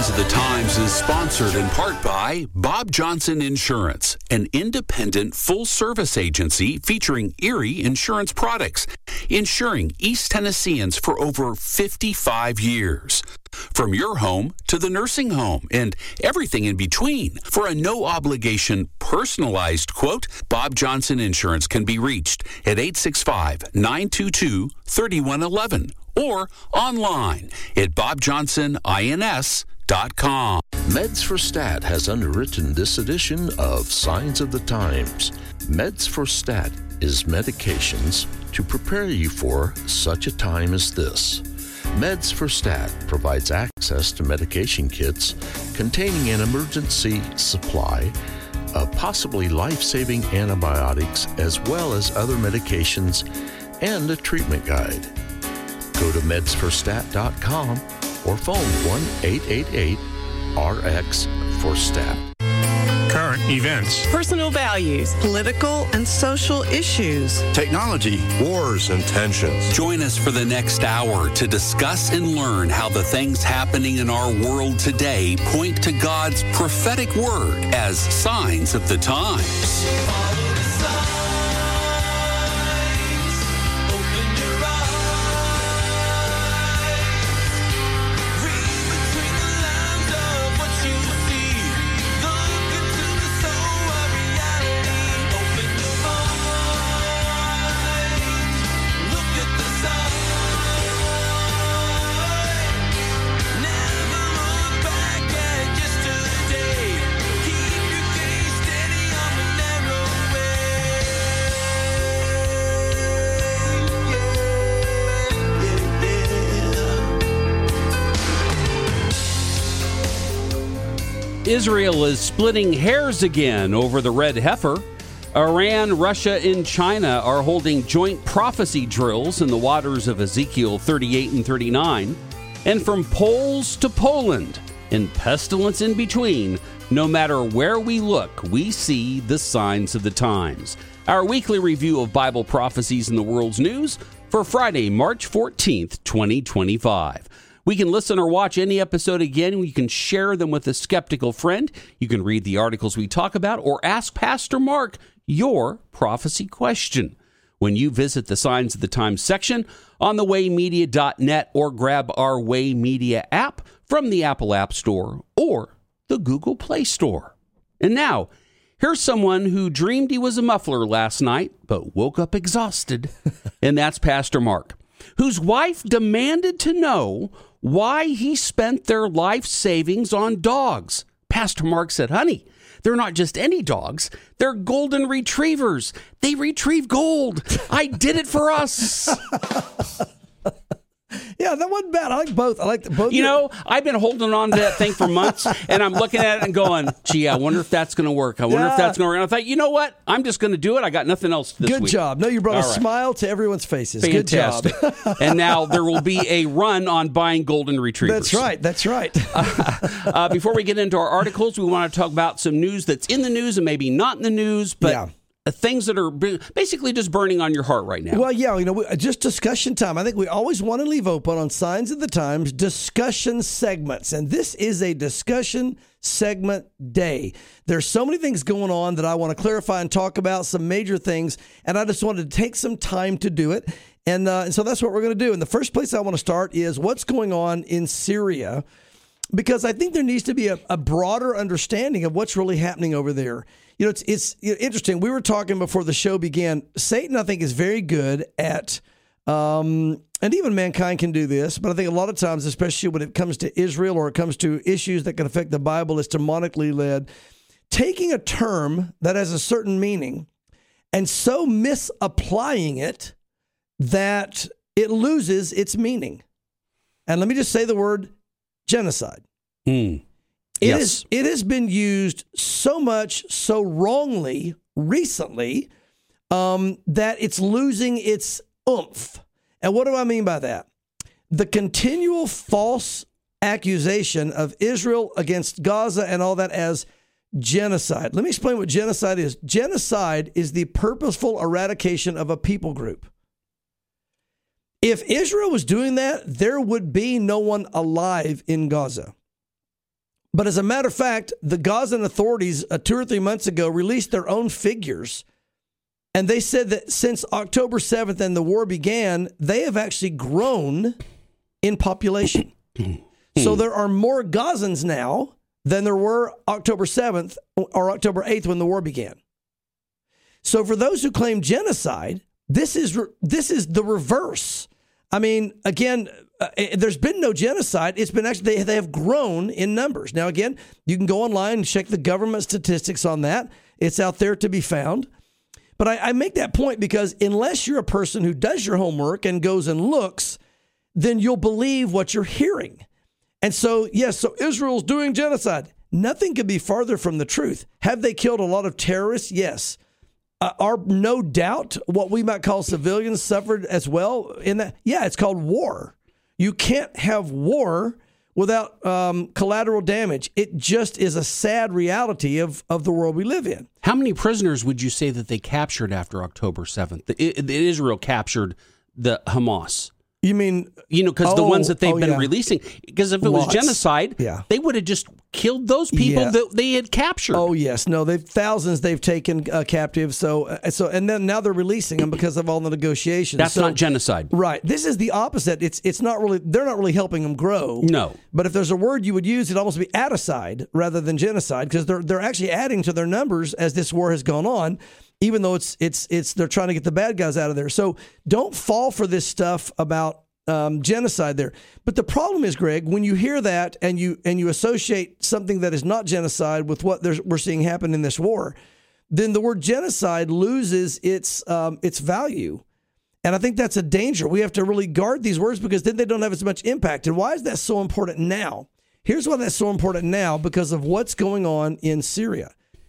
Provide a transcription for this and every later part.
Signs of the Times is sponsored in part by Bob Johnson Insurance, an independent full-service agency featuring Erie insurance products, insuring East Tennesseans for over 55 years. From your home to the nursing home and everything in between. For a no-obligation, personalized quote, Bob Johnson Insurance can be reached at 865-922-3111 or online at bobjohnsonins.com. Meds for Stat has underwritten this edition of Signs of the Times. Meds for Stat is medications to prepare you for such a time as this. Meds for Stat provides access to medication kits containing an emergency supply of possibly life-saving antibiotics as well as other medications and a treatment guide. Go to medsforstat.com or phone 1-888-RX-FOR-STAT. Current events, personal values, political and social issues, technology, wars, and tensions. Join us for the next hour to discuss and learn how the things happening in our world today point to God's prophetic word as signs of the times. Israel is splitting hairs again over the red heifer. Iran, Russia, and China are holding joint prophecy drills in the waters of Ezekiel 38 and 39. And from poles to Poland, and pestilence in between, no matter where we look, we see the signs of the times. Our weekly review of Bible prophecies in the world's news for Friday, March 14th, 2025. We can listen or watch any episode again. You can share them with a skeptical friend. You can read the articles we talk about or ask Pastor Mark your prophecy question when you visit the Signs of the Times section on thewaymedia.net or grab our Way Media app from the Apple App Store or the Google Play Store. And now, here's someone who dreamed he was a muffler last night but woke up exhausted, and that's Pastor Mark, whose wife demanded to know why he spent their life savings on dogs. Pastor Mark said, honey, they're not just any dogs. They're golden retrievers. They retrieve gold. I did it for us. Yeah, that wasn't bad. I like both. I like both. You know, I've been holding on to that thing for months, and I'm looking at it and going, gee, I wonder if that's going to work. I wonder if that's going to work. And I thought, you know what? I'm just going to do it. I got nothing else this week. Good job. No, you brought a smile to everyone's faces. Fantastic. Good job. And now there will be a run on buying golden retrievers. That's right. That's right. Before we get into our articles, we want to talk about some news that's in the news and maybe not in the news, but things that are basically just burning on your heart right now. Well, yeah, you know, just discussion time. I think we always want to leave open on Signs of the Times discussion segments, and this is a discussion segment day. There's so many things going on that I want to clarify and talk about, some major things, and I just wanted to take some time to do it, and so that's what we're going to do. And the first place I want to start is what's going on in Syria, because I think there needs to be a broader understanding of what's really happening over there. You know, it's interesting. We were talking before the show began. Satan, I think, is very good at, and even mankind can do this, but I think a lot of times, especially when it comes to Israel or it comes to issues that can affect the Bible, is demonically led, taking a term that has a certain meaning and so misapplying it that it loses its meaning. And let me just say the word genocide. Yes. It has been used so much, so wrongly recently that it's losing its oomph. And what do I mean by that? The continual false accusation of Israel against Gaza and all that as genocide. Let me explain what genocide is. Genocide is the purposeful eradication of a people group. If Israel was doing that, there would be no one alive in Gaza. But as a matter of fact, the Gazan authorities 2 or 3 months ago released their own figures. And they said that since October 7th and the war began, they have actually grown in population. So there are more Gazans now than there were October 7th or October 8th when the war began. So for those who claim genocide, this is the reverse. I mean, again, there's been no genocide. It's been actually, they have grown in numbers. Now, again, you can go online and check the government statistics on that. It's out there to be found. But I make that point because unless you're a person who does your homework and goes and looks, then you'll believe what you're hearing. And so, yes, so Israel's doing genocide. Nothing could be farther from the truth. Have they killed a lot of terrorists? Yes. Are no doubt what we might call civilians suffered as well in that? Yeah, it's called war. You can't have war without collateral damage. It just is a sad reality of the world we live in. How many prisoners would you say that they captured after October 7th? Israel captured the Hamas. You mean... because the ones that they've been releasing. Because if it was genocide, they would have just killed those people that they had captured. Oh, yes. No, thousands they've taken captive. So and then now they're releasing them because of all the negotiations. That's not genocide. Right. This is the opposite. It's not really... They're not really helping them grow. No. But if there's a word you would use, it'd almost be aticide rather than genocide because they're actually adding to their numbers as this war has gone on. Even though it's they're trying to get the bad guys out of there. So don't fall for this stuff about genocide there. But the problem is, Greg, when you hear that and you associate something that is not genocide with what we're seeing happen in this war, then the word genocide loses its value. And I think that's a danger. We have to really guard these words because then they don't have as much impact. And why is that so important now? Here's why that's so important now, because of what's going on in Syria.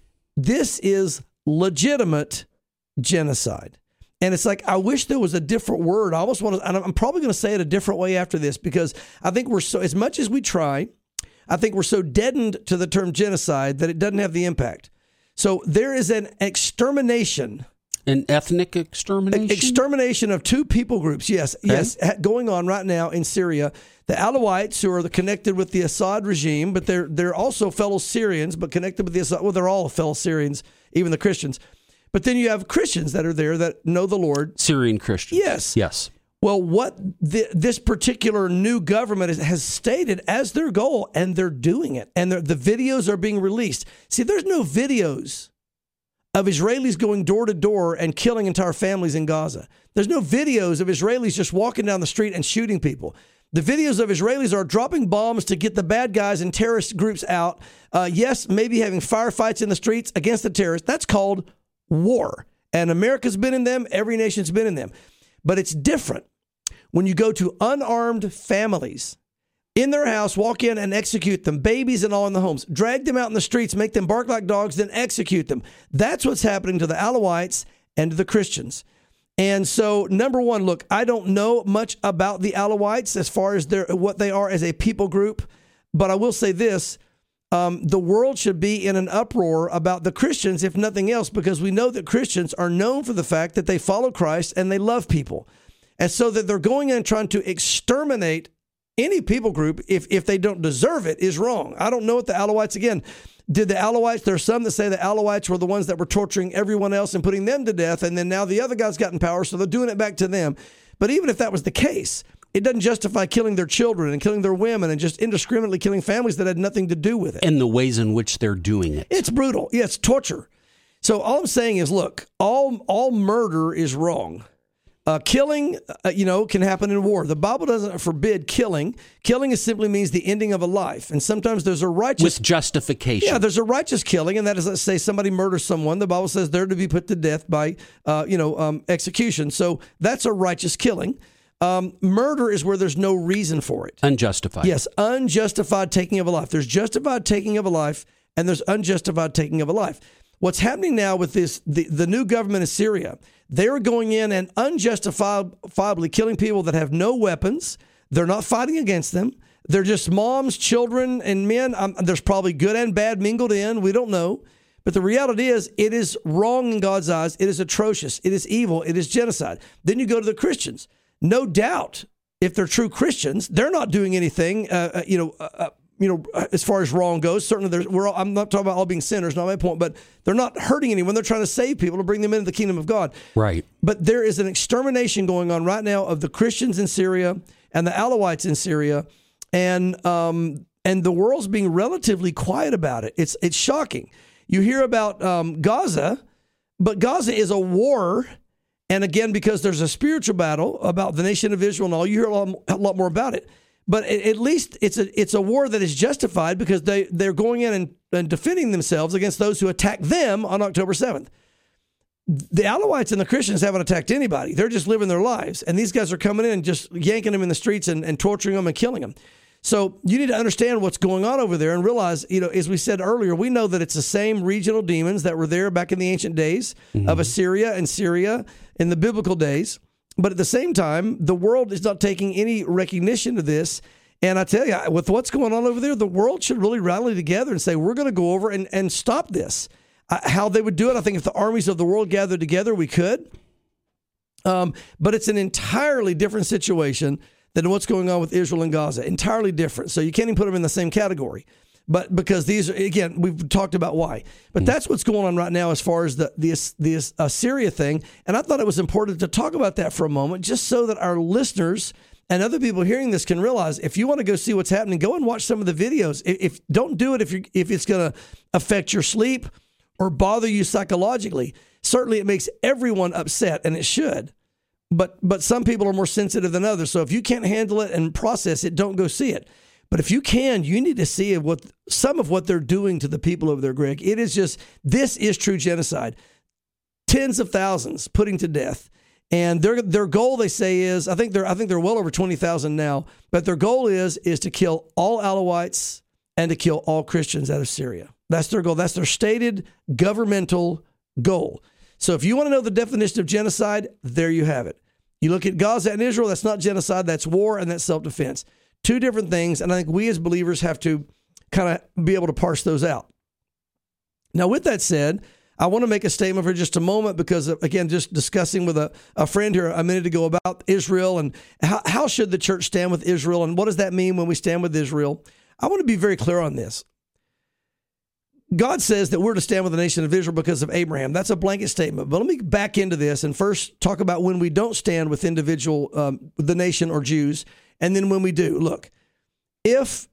This is legitimate genocide. And it's like, I wish there was a different word. I almost want to, and I'm probably going to say it a different way after this because I think we're so, as much as we try, I think we're so deadened to the term genocide that it doesn't have the impact. So there is an extermination. An ethnic extermination? Extermination of two people groups, yes, okay. Yes, going on right now in Syria. The Alawites, who are connected with the Assad regime, but they're also fellow Syrians, but connected with the Assad. Well, they're all fellow Syrians, even the Christians. But then you have Christians that are there that know the Lord. Syrian Christians. Yes. Yes. Well, what this particular new government has stated as their goal, and they're doing it, and the videos are being released. See, there's no videos of Israelis going door to door and killing entire families in Gaza. There's no videos of Israelis just walking down the street and shooting people. The videos of Israelis are dropping bombs to get the bad guys and terrorist groups out. Yes, maybe having firefights in the streets against the terrorists. That's called war. And America's been in them. Every nation's been in them. But it's different when you go to unarmed families in their house, walk in and execute them, babies and all in the homes, drag them out in the streets, make them bark like dogs, then execute them. That's what's happening to the Alawites and to the Christians. And so, number one, look, I don't know much about the Alawites as far as what they are as a people group, but I will say this. The world should be in an uproar about the Christians, if nothing else, because we know that Christians are known for the fact that they follow Christ and they love people. And so that they're going in and trying to exterminate any people group, if they don't deserve it, is wrong. I don't know what the Alawites, again, did the Alawites, there are some that say the Alawites were the ones that were torturing everyone else and putting them to death, and then now the other guys got in power, so they're doing it back to them. But even if that was the case, it doesn't justify killing their children and killing their women and just indiscriminately killing families that had nothing to do with it. And the ways in which they're doing it. It's brutal. Yeah, it's torture. So all I'm saying is, look, all murder is wrong. Killing, can happen in war. The Bible doesn't forbid killing. Killing simply means the ending of a life. And sometimes there's a righteous... With justification. Yeah, there's a righteous killing, and that is, let's say somebody murders someone. The Bible says they're to be put to death by, execution. So that's a righteous killing. Murder is where there's no reason for it. Unjustified. Yes, unjustified taking of a life. There's justified taking of a life, and there's unjustified taking of a life. What's happening now with the new government in Syria, they're going in and unjustifiably killing people that have no weapons. They're not fighting against them. They're just moms, children, and men. There's probably good and bad mingled in. We don't know. But the reality is, it is wrong in God's eyes. It is atrocious. It is evil. It is genocide. Then you go to the Christians. No doubt, if they're true Christians, they're not doing anything, as far as wrong goes. Certainly, I'm not talking about all being sinners, not my point, but they're not hurting anyone. They're trying to save people to bring them into the kingdom of God. Right. But there is an extermination going on right now of the Christians in Syria and the Alawites in Syria, and the world's being relatively quiet about it. It's shocking. You hear about Gaza, but Gaza is a war. And again, because there's a spiritual battle about the nation of Israel and all, you hear a lot more about it. But at least it's a war that is justified because they're going in and defending themselves against those who attacked them on October 7th. The Alawites and the Christians haven't attacked anybody. They're just living their lives. And these guys are coming in and just yanking them in the streets and torturing them and killing them. So you need to understand what's going on over there and realize, as we said earlier, we know that it's the same regional demons that were there back in the ancient days of Assyria and Syria in the biblical days. But at the same time, the world is not taking any recognition of this. And I tell you, with what's going on over there, the world should really rally together and say, we're going to go over and stop this. How they would do it, I think if the armies of the world gathered together, we could. But it's an entirely different situation than what's going on with Israel and Gaza. Entirely different. So you can't even put them in the same category. But because these are, again, we've talked about why. But that's what's going on right now as far as the Assyria thing. And I thought it was important to talk about that for a moment, just so that our listeners and other people hearing this can realize, if you want to go see what's happening, go and watch some of the videos. If don't do it if it's going to affect your sleep or bother you psychologically. Certainly it makes everyone upset, and it should. But some people are more sensitive than others. So if you can't handle it and process it, don't go see it. But if you can, you need to see some of what they're doing to the people over there, Greg. This is true genocide. Tens of thousands putting to death. And their goal, they say, is, I think they're well over 20,000 now, but their goal is to kill all Alawites and to kill all Christians out of Syria. That's their goal. That's their stated governmental goal. So if you want to know the definition of genocide, there you have it. You look at Gaza and Israel, that's not genocide, that's war and that's self-defense. Two different things, and I think we as believers have to kind of be able to parse those out. Now, with that said, I want to make a statement for just a moment because, again, just discussing with a friend here a minute ago about Israel and how should the church stand with Israel and what does that mean when we stand with Israel. I want to be very clear on this. God says that we're to stand with the nation of Israel because of Abraham. That's a blanket statement. But let me back into this and first talk about when we don't stand with the nation or Jews, and then when we do. Look, if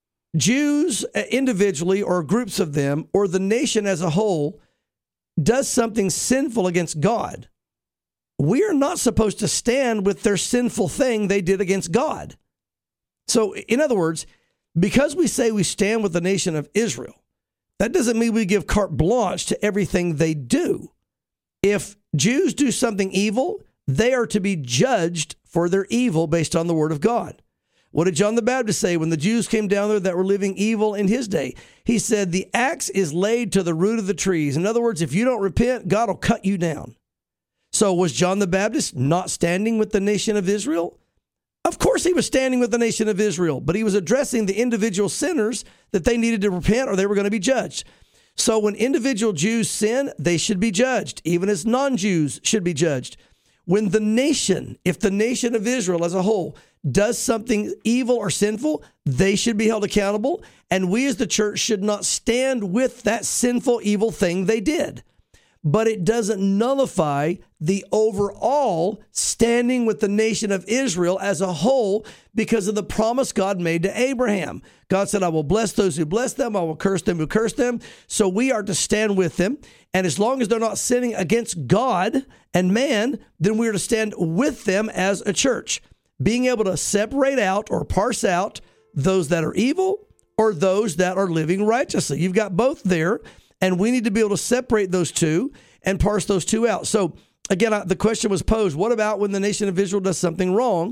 Jews individually or groups of them or the nation as a whole does something sinful against God, we are not supposed to stand with their sinful thing they did against God. So, in other words, because we say we stand with the nation of Israel, that doesn't mean we give carte blanche to everything they do. If Jews do something evil, they are to be judged for their evil based on the word of God. What did John the Baptist say when the Jews came down there that were living evil in his day? He said, the axe is laid to the root of the trees. In other words, if you don't repent, God will cut you down. So was John the Baptist not standing with the nation of Israel? Of course he was standing with the nation of Israel, but he was addressing the individual sinners that they needed to repent or they were going to be judged. So when individual Jews sin, they should be judged, even as non-Jews should be judged. When if the nation of Israel as a whole does something evil or sinful, they should be held accountable, and we as the church should not stand with that sinful, evil thing they did. But it doesn't nullify the overall standing with the nation of Israel as a whole because of the promise God made to Abraham. God said, I will bless those who bless them. I will curse them who curse them. So we are to stand with them. And as long as they're not sinning against God and man, then we are to stand with them as a church, being able to separate out or parse out those that are evil or those that are living righteously. You've got both there. And we need to be able to separate those two and parse those two out. So, again, the question was posed, what about when the nation of Israel does something wrong?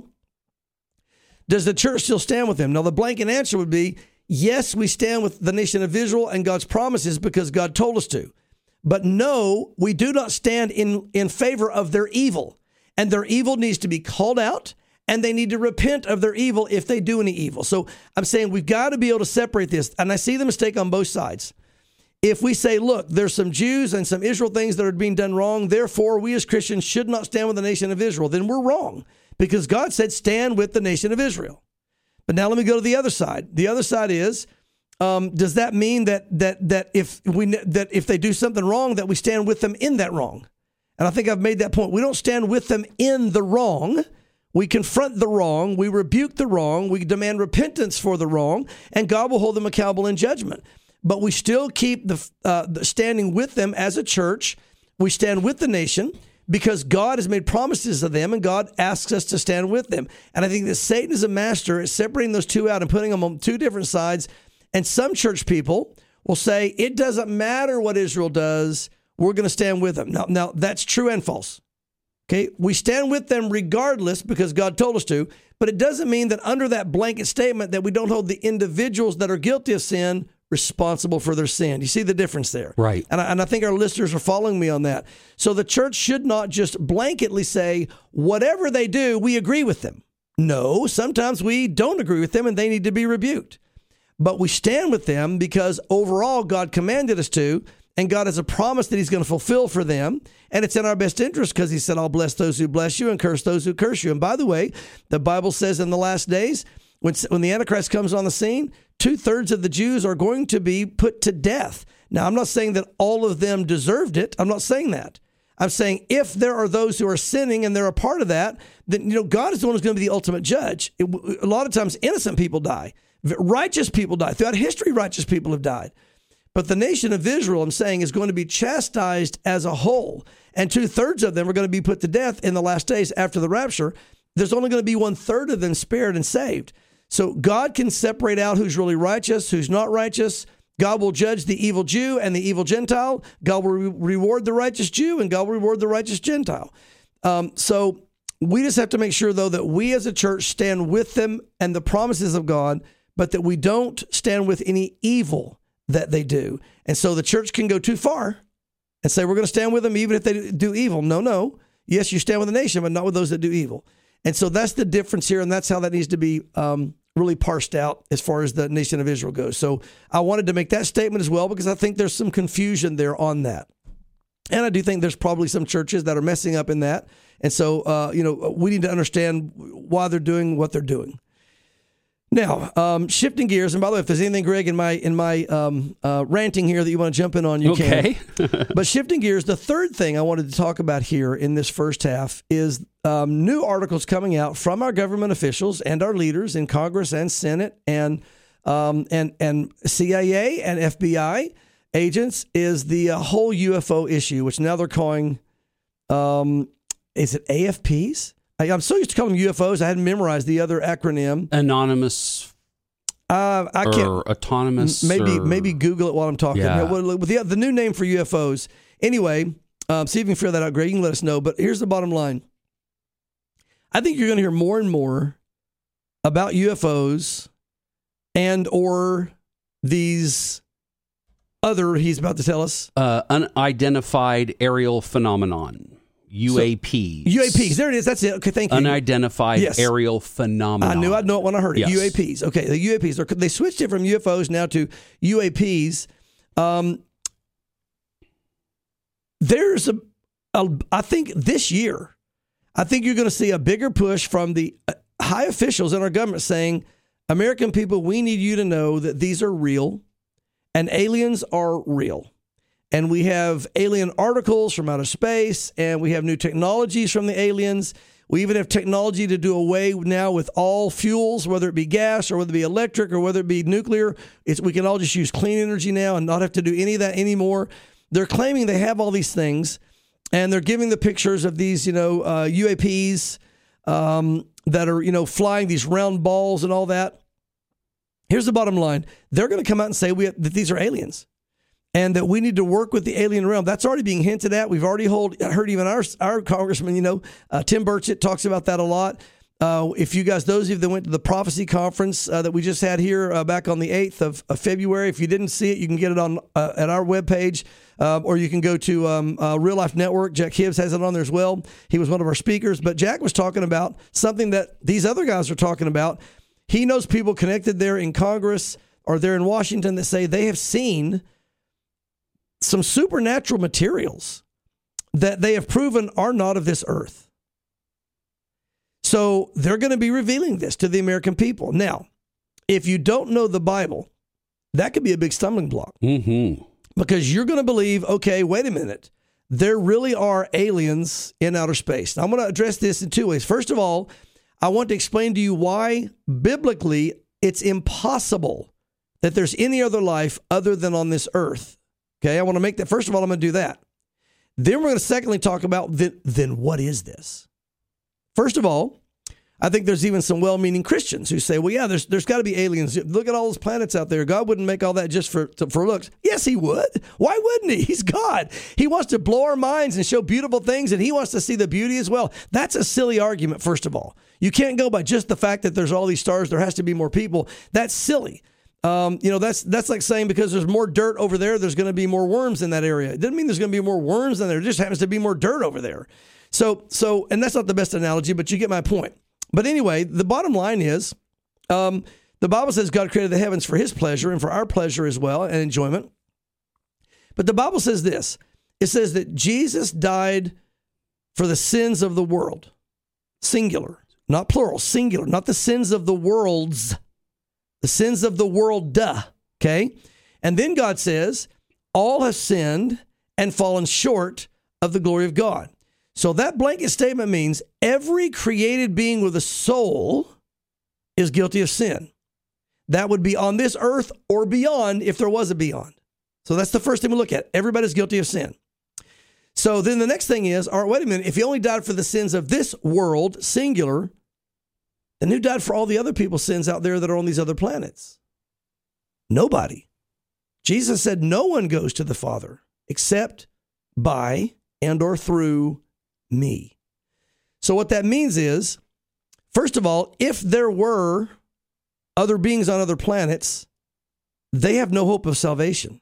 Does the church still stand with them? Now, the blanket answer would be, yes, we stand with the nation of Israel and God's promises because God told us to. But no, we do not stand in favor of their evil. And their evil needs to be called out, and they need to repent of their evil if they do any evil. So I'm saying we've got to be able to separate this. And I see the mistake on both sides. If we say, look, there's some Jews and some Israel things that are being done wrong, therefore we as Christians should not stand with the nation of Israel, then we're wrong because God said stand with the nation of Israel. But now let me go to the other side. The other side is, does that mean that if they do something wrong, that we stand with them in that wrong? And I think I've made that point. We don't stand with them in the wrong. We confront the wrong. We rebuke the wrong. We demand repentance for the wrong, and God will hold them accountable in judgment. But we still keep the standing with them as a church. We stand with the nation because God has made promises to them, and God asks us to stand with them. And I think that Satan is a master at separating those two out and putting them on two different sides. And some church people will say, it doesn't matter what Israel does. We're going to stand with them. Now, that's true and false. Okay, we stand with them regardless because God told us to, but it doesn't mean that under that blanket statement that we don't hold the individuals that are guilty of sin responsible for their sin. You see the difference there? Right. And I think our listeners are following me on that. So the church should not just blanketly say, whatever they do, we agree with them. No, sometimes we don't agree with them and they need to be rebuked. But we stand with them because overall God commanded us to, and God has a promise that he's going to fulfill for them. And it's in our best interest because he said, I'll bless those who bless you and curse those who curse you. And by the way, the Bible says in the last days, when the Antichrist comes on the scene, 2/3 of the Jews are going to be put to death. Now, I'm not saying that all of them deserved it. I'm not saying that. I'm saying if there are those who are sinning and they're a part of that, then God is the one who's going to be the ultimate judge. A lot of times, innocent people die. Righteous people die. Throughout history, righteous people have died. But the nation of Israel, I'm saying, is going to be chastised as a whole. And 2/3 of them are going to be put to death in the last days after the rapture. There's only going to be 1/3 of them spared and saved. So God can separate out who's really righteous, who's not righteous. God will judge the evil Jew and the evil Gentile. God will reward the righteous Jew, and God will reward the righteous Gentile. So we just have to make sure, though, that we as a church stand with them and the promises of God, but that we don't stand with any evil that they do. And so the church can go too far and say, we're going to stand with them even if they do evil. No. Yes, you stand with the nation, but not with those that do evil. And so that's the difference here, and that's how that needs to be really parsed out as far as the nation of Israel goes. So I wanted to make that statement as well because I think there's some confusion there on that. And I do think there's probably some churches that are messing up in that. And so, we need to understand why they're doing what they're doing. Now, shifting gears, and by the way, if there's anything, Greg, in my ranting here that you want to jump in on, you can. But shifting gears, the third thing I wanted to talk about here in this first half is new articles coming out from our government officials and our leaders in Congress and Senate and CIA and FBI agents is the whole UFO issue, which now they're calling, is it AFPs? I'm so used to calling them UFOs, I hadn't memorized the other acronym. Anonymous. I can't. Or autonomous. Maybe Google it while I'm talking. Yeah. The new name for UFOs. Anyway, see if you can figure that out, Greg. You can let us know. But here's the bottom line. I think you're going to hear more and more about UFOs and or these other, he's about to tell us. Unidentified aerial phenomenon. UAPs. UAPs. There it is. That's it. Okay, thank you. Unidentified aerial phenomenon. I knew I'd know it when I heard it. Yes. UAPs. Okay, the UAPs. They switched it from UFOs now to UAPs. There's I think this year, I think you're going to see a bigger push from the high officials in our government saying, American people, we need you to know that these are real and aliens are real. And we have alien articles from outer space, and we have new technologies from the aliens. We even have technology to do away now with all fuels, whether it be gas or whether it be electric or whether it be nuclear. We can all just use clean energy now and not have to do any of that anymore. They're claiming they have all these things, and they're giving the pictures of these, UAPs that are, flying these round balls and all that. Here's the bottom line. They're going to come out and say that these are aliens. And that we need to work with the alien realm. That's already being hinted at. We've already heard even our congressman, Tim Burchett talks about that a lot. If you guys, those of you that went to the prophecy conference that we just had here back on the 8th of February, if you didn't see it, you can get it on at our webpage, or you can go to Real Life Network. Jack Hibbs has it on there as well. He was one of our speakers. But Jack was talking about something that these other guys are talking about. He knows people connected there in Congress or there in Washington that say they have seen some supernatural materials that they have proven are not of this earth. So they're going to be revealing this to the American people. Now, if you don't know the Bible, that could be a big stumbling block. Mm-hmm. Because you're going to believe, okay, wait a minute, there really are aliens in outer space. Now, I'm going to address this in two ways. First of all, I want to explain to you why biblically it's impossible that there's any other life other than on this earth. Okay, I want to make that. First of all, I'm going to do that. Then we're going to secondly talk about then what is this? First of all, I think there's even some well-meaning Christians who say, well, yeah, there's got to be aliens. Look at all those planets out there. God wouldn't make all that just for looks. Yes, he would. Why wouldn't he? He's God. He wants to blow our minds and show beautiful things, and he wants to see the beauty as well. That's a silly argument, first of all. You can't go by just the fact that there's all these stars, there has to be more people. That's silly. That's like saying because there's more dirt over there, there's going to be more worms in that area. It doesn't mean there's going to be more worms in there. It just happens to be more dirt over there. So, and that's not the best analogy, but you get my point. But anyway, the bottom line is, the Bible says God created the heavens for his pleasure and for our pleasure as well and enjoyment. But the Bible says this. It says that Jesus died for the sins of the world. Singular, not plural, singular, not the sins of the worlds, the sins of the world, okay? And then God says, all have sinned and fallen short of the glory of God. So that blanket statement means every created being with a soul is guilty of sin. That would be on this earth or beyond if there was a beyond. So that's the first thing we look at. Everybody's guilty of sin. So then the next thing is, all right, wait a minute. If he only died for the sins of this world, singular, then who died for all the other people's sins out there that are on these other planets? Nobody. Jesus said no one goes to the Father except by and or through me. So what that means is, first of all, if there were other beings on other planets, they have no hope of salvation.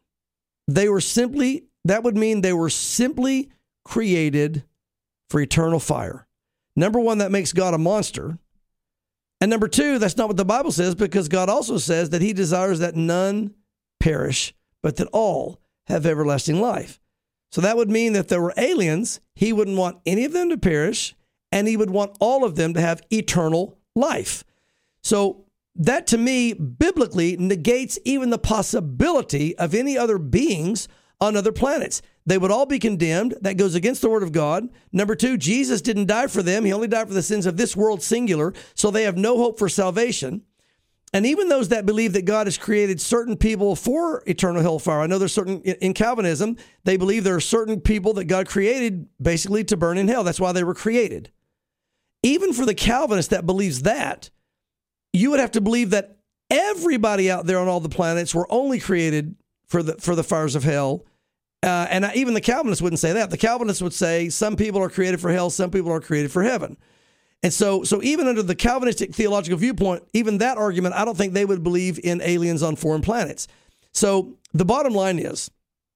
That would mean they were simply created for eternal fire. Number one, that makes God a monster. And number two, that's not what the Bible says, because God also says that he desires that none perish, but that all have everlasting life. So that would mean that if there were aliens, he wouldn't want any of them to perish, and he would want all of them to have eternal life. So that, to me, biblically negates even the possibility of any other beings on other planets. They would all be condemned. That goes against the word of God. Number two, Jesus didn't die for them. He only died for the sins of this world, singular, so they have no hope for salvation. And even those that believe that God has created certain people for eternal hellfire, I know there's certain, in Calvinism, they believe there are certain people that God created basically to burn in hell. That's why they were created. Even for the Calvinist that believes that, you would have to believe that everybody out there on all the planets were only created for the fires of hell. And even the Calvinists wouldn't say that. The Calvinists would say some people are created for hell, some people are created for heaven. And so even under the Calvinistic theological viewpoint, even that argument, I don't think they would believe in aliens on foreign planets. So the bottom line is,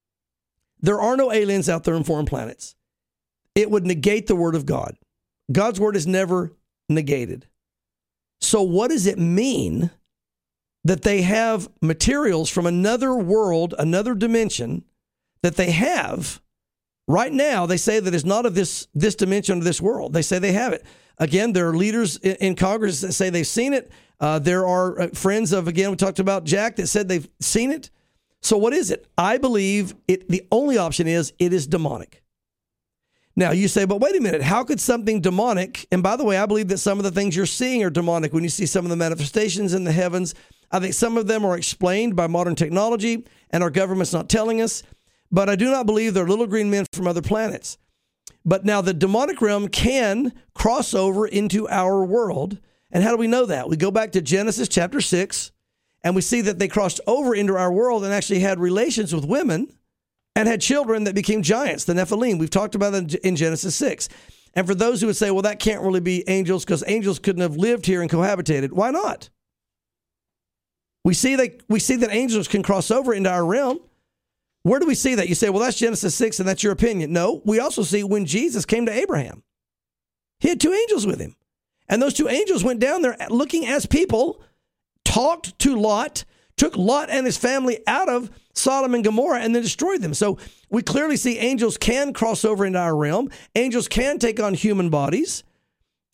there are no aliens out there on foreign planets. It would negate the word of God. God's word is never negated. So what does it mean that they have materials from another world, another dimension, that they have right now? They say that is not of this dimension of this world. They say they have it. Again, there are leaders in Congress that say they've seen it. There are friends of, again, we talked about Jack, that said they've seen it. So what is it? I believe the only option is it is demonic. Now you say, but wait a minute, how could something demonic, and by the way, I believe that some of the things you're seeing are demonic when you see some of the manifestations in the heavens. I think some of them are explained by modern technology and our government's not telling us, but I do not believe they're little green men from other planets. But now the demonic realm can cross over into our world. And how do we know that? We go back to Genesis chapter 6, and we see that they crossed over into our world and actually had relations with women and had children that became giants, the Nephilim. We've talked about that in Genesis 6. And for those who would say, well, that can't really be angels because angels couldn't have lived here and cohabitated. Why not? We see that angels can cross over into our realm. Where do we see that? You say, well, that's Genesis 6 and that's your opinion. No, we also see when Jesus came to Abraham, he had two angels with him. And those two angels went down there looking as people, talked to Lot, took Lot and his family out of Sodom and Gomorrah and then destroyed them. So we clearly see angels can cross over into our realm. Angels can take on human bodies.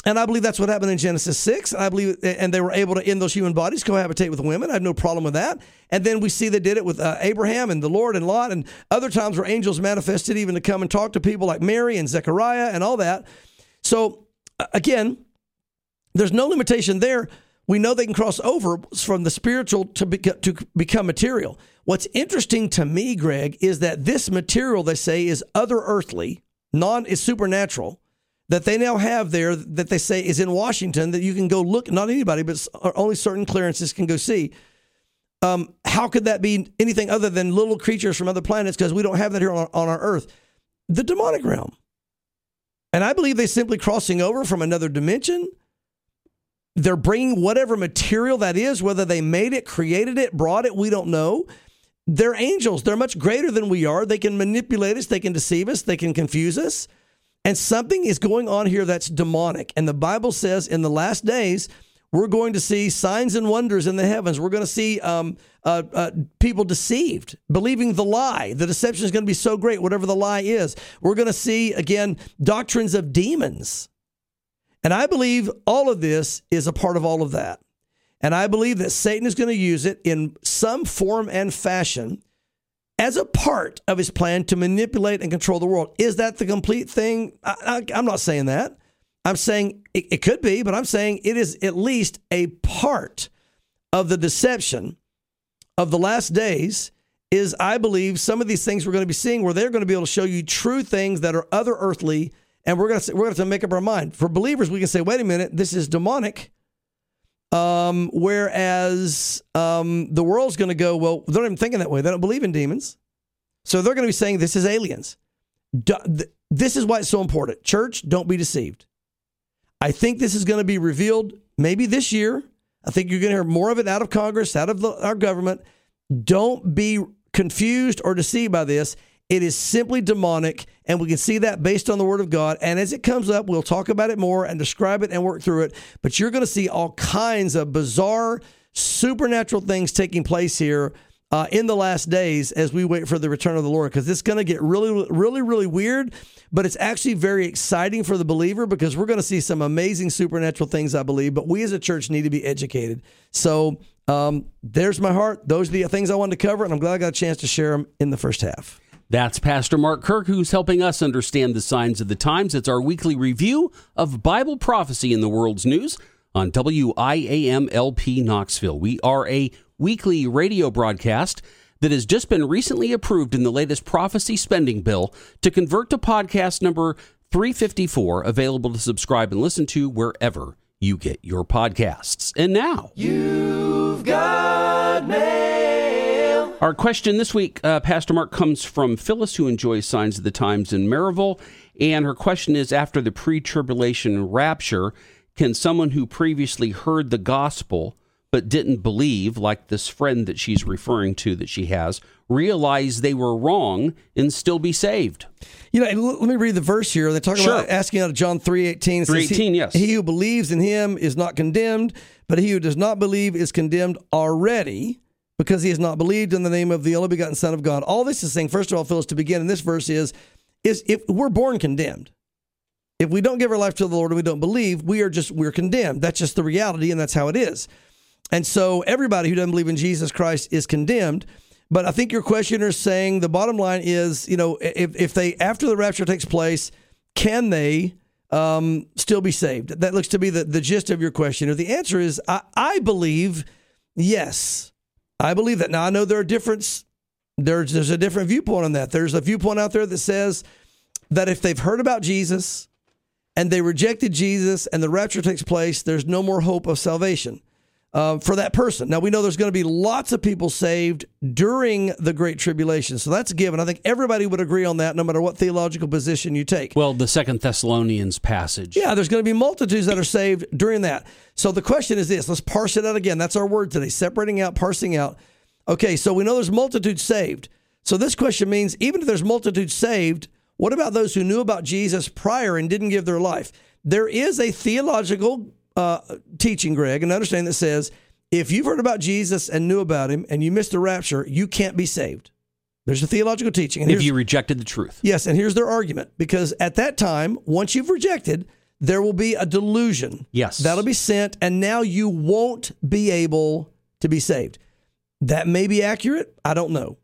And I believe that's what happened in Genesis 6. And they were able to, in those human bodies, cohabitate with women. I have no problem with that. And then we see they did it with Abraham and the Lord and Lot, and other times where angels manifested even to come and talk to people like Mary and Zechariah and all that. So again, there's no limitation there. We know they can cross over from the spiritual to become material. What's interesting to me, Greg, is that this material, they say, is other earthly, is supernatural, that they now have there, that they say is in Washington, that you can go look, not anybody, but only certain clearances can go see. How could that be anything other than little creatures from other planets? Because we don't have that here on our earth. The demonic realm. And I believe they're simply crossing over from another dimension. They're bringing whatever material that is, whether they made it, created it, brought it, we don't know. They're angels. They're much greater than we are. They can manipulate us. They can deceive us. They can confuse us. And something is going on here that's demonic. And the Bible says in the last days, we're going to see signs and wonders in the heavens. We're going to see people deceived, believing the lie. The deception is going to be so great, whatever the lie is. We're going to see, again, doctrines of demons. And I believe all of this is a part of all of that. And I believe that Satan is going to use it in some form and fashion as a part of his plan to manipulate and control the world. Is that the complete thing? I'm not saying that. I'm saying it could be, but I'm saying it is at least a part of the deception of the last days. Is, I believe, some of these things we're going to be seeing where they're going to be able to show you true things that are other earthly, and we're going to have to make up our mind. For believers, we can say, wait a minute, this is demonic. Whereas the world's going to go, well, they're not even thinking that way. They don't believe in demons. So they're going to be saying this is aliens. This is why it's so important. Church, don't be deceived. I think this is going to be revealed maybe this year. I think you're going to hear more of it out of Congress, out of our government. Don't be confused or deceived by this. It is simply demonic, and we can see that based on the Word of God. And as it comes up, we'll talk about it more and describe it and work through it. But you're going to see all kinds of bizarre, supernatural things taking place here in the last days as we wait for the return of the Lord, because it's going to get really, really, really weird. But it's actually very exciting for the believer, because we're going to see some amazing supernatural things, I believe. But we as a church need to be educated. So there's my heart. Those are the things I wanted to cover, and I'm glad I got a chance to share them in the first half. That's Pastor Mark Kirk, who's helping us understand the signs of the times. It's our weekly review of Bible prophecy in the world's news on WIAM-LP Knoxville. We are a weekly radio broadcast that has just been recently approved in the latest prophecy spending bill to convert to podcast number 354, available to subscribe and listen to wherever you get your podcasts. And now, You've Got Mail. Our question this week, Pastor Mark, comes from Phyllis, who enjoys Signs of the Times in Maryville. And her question is, after the pre-tribulation rapture, can someone who previously heard the gospel but didn't believe, like this friend that she's referring to that she has, realize they were wrong and still be saved? You know, let me read the verse here. They talk about asking out of John 3:18. 3:18, yes. He who believes in him is not condemned, but he who does not believe is condemned already, because he has not believed in the name of the only begotten Son of God. All this is saying, first of all, Phyllis, to begin in this verse is if we're born condemned. If we don't give our life to the Lord and we don't believe, we're condemned. That's just the reality, and that's how it is. And so everybody who doesn't believe in Jesus Christ is condemned. But I think your questioner is saying the bottom line is, you know, if they, after the rapture takes place, can they still be saved? That looks to be the gist of your question. The answer is, I believe, yes. I believe that. Now, I know there are there's a different viewpoint on that. There's a viewpoint out there that says that if they've heard about Jesus and they rejected Jesus and the rapture takes place, there's no more hope of salvation for that person. Now, we know there's going to be lots of people saved during the Great Tribulation. So that's a given. I think everybody would agree on that, no matter what theological position you take. Well, the 2 Thessalonians passage. Yeah, there's going to be multitudes that are saved during that. So the question is this. Let's parse it out again. That's our word today, separating out, parsing out. Okay, so we know there's multitudes saved. So this question means, even if there's multitudes saved, what about those who knew about Jesus prior and didn't give their life? There is a theological teaching, Greg, and understanding that says, if you've heard about Jesus and knew about him and you missed the rapture, you can't be saved. There's a theological teaching. And if you rejected the truth. Yes, and here's their argument. Because at that time, once you've rejected, there will be a delusion. Yes. That'll be sent, and now you won't be able to be saved. That may be accurate. I don't know.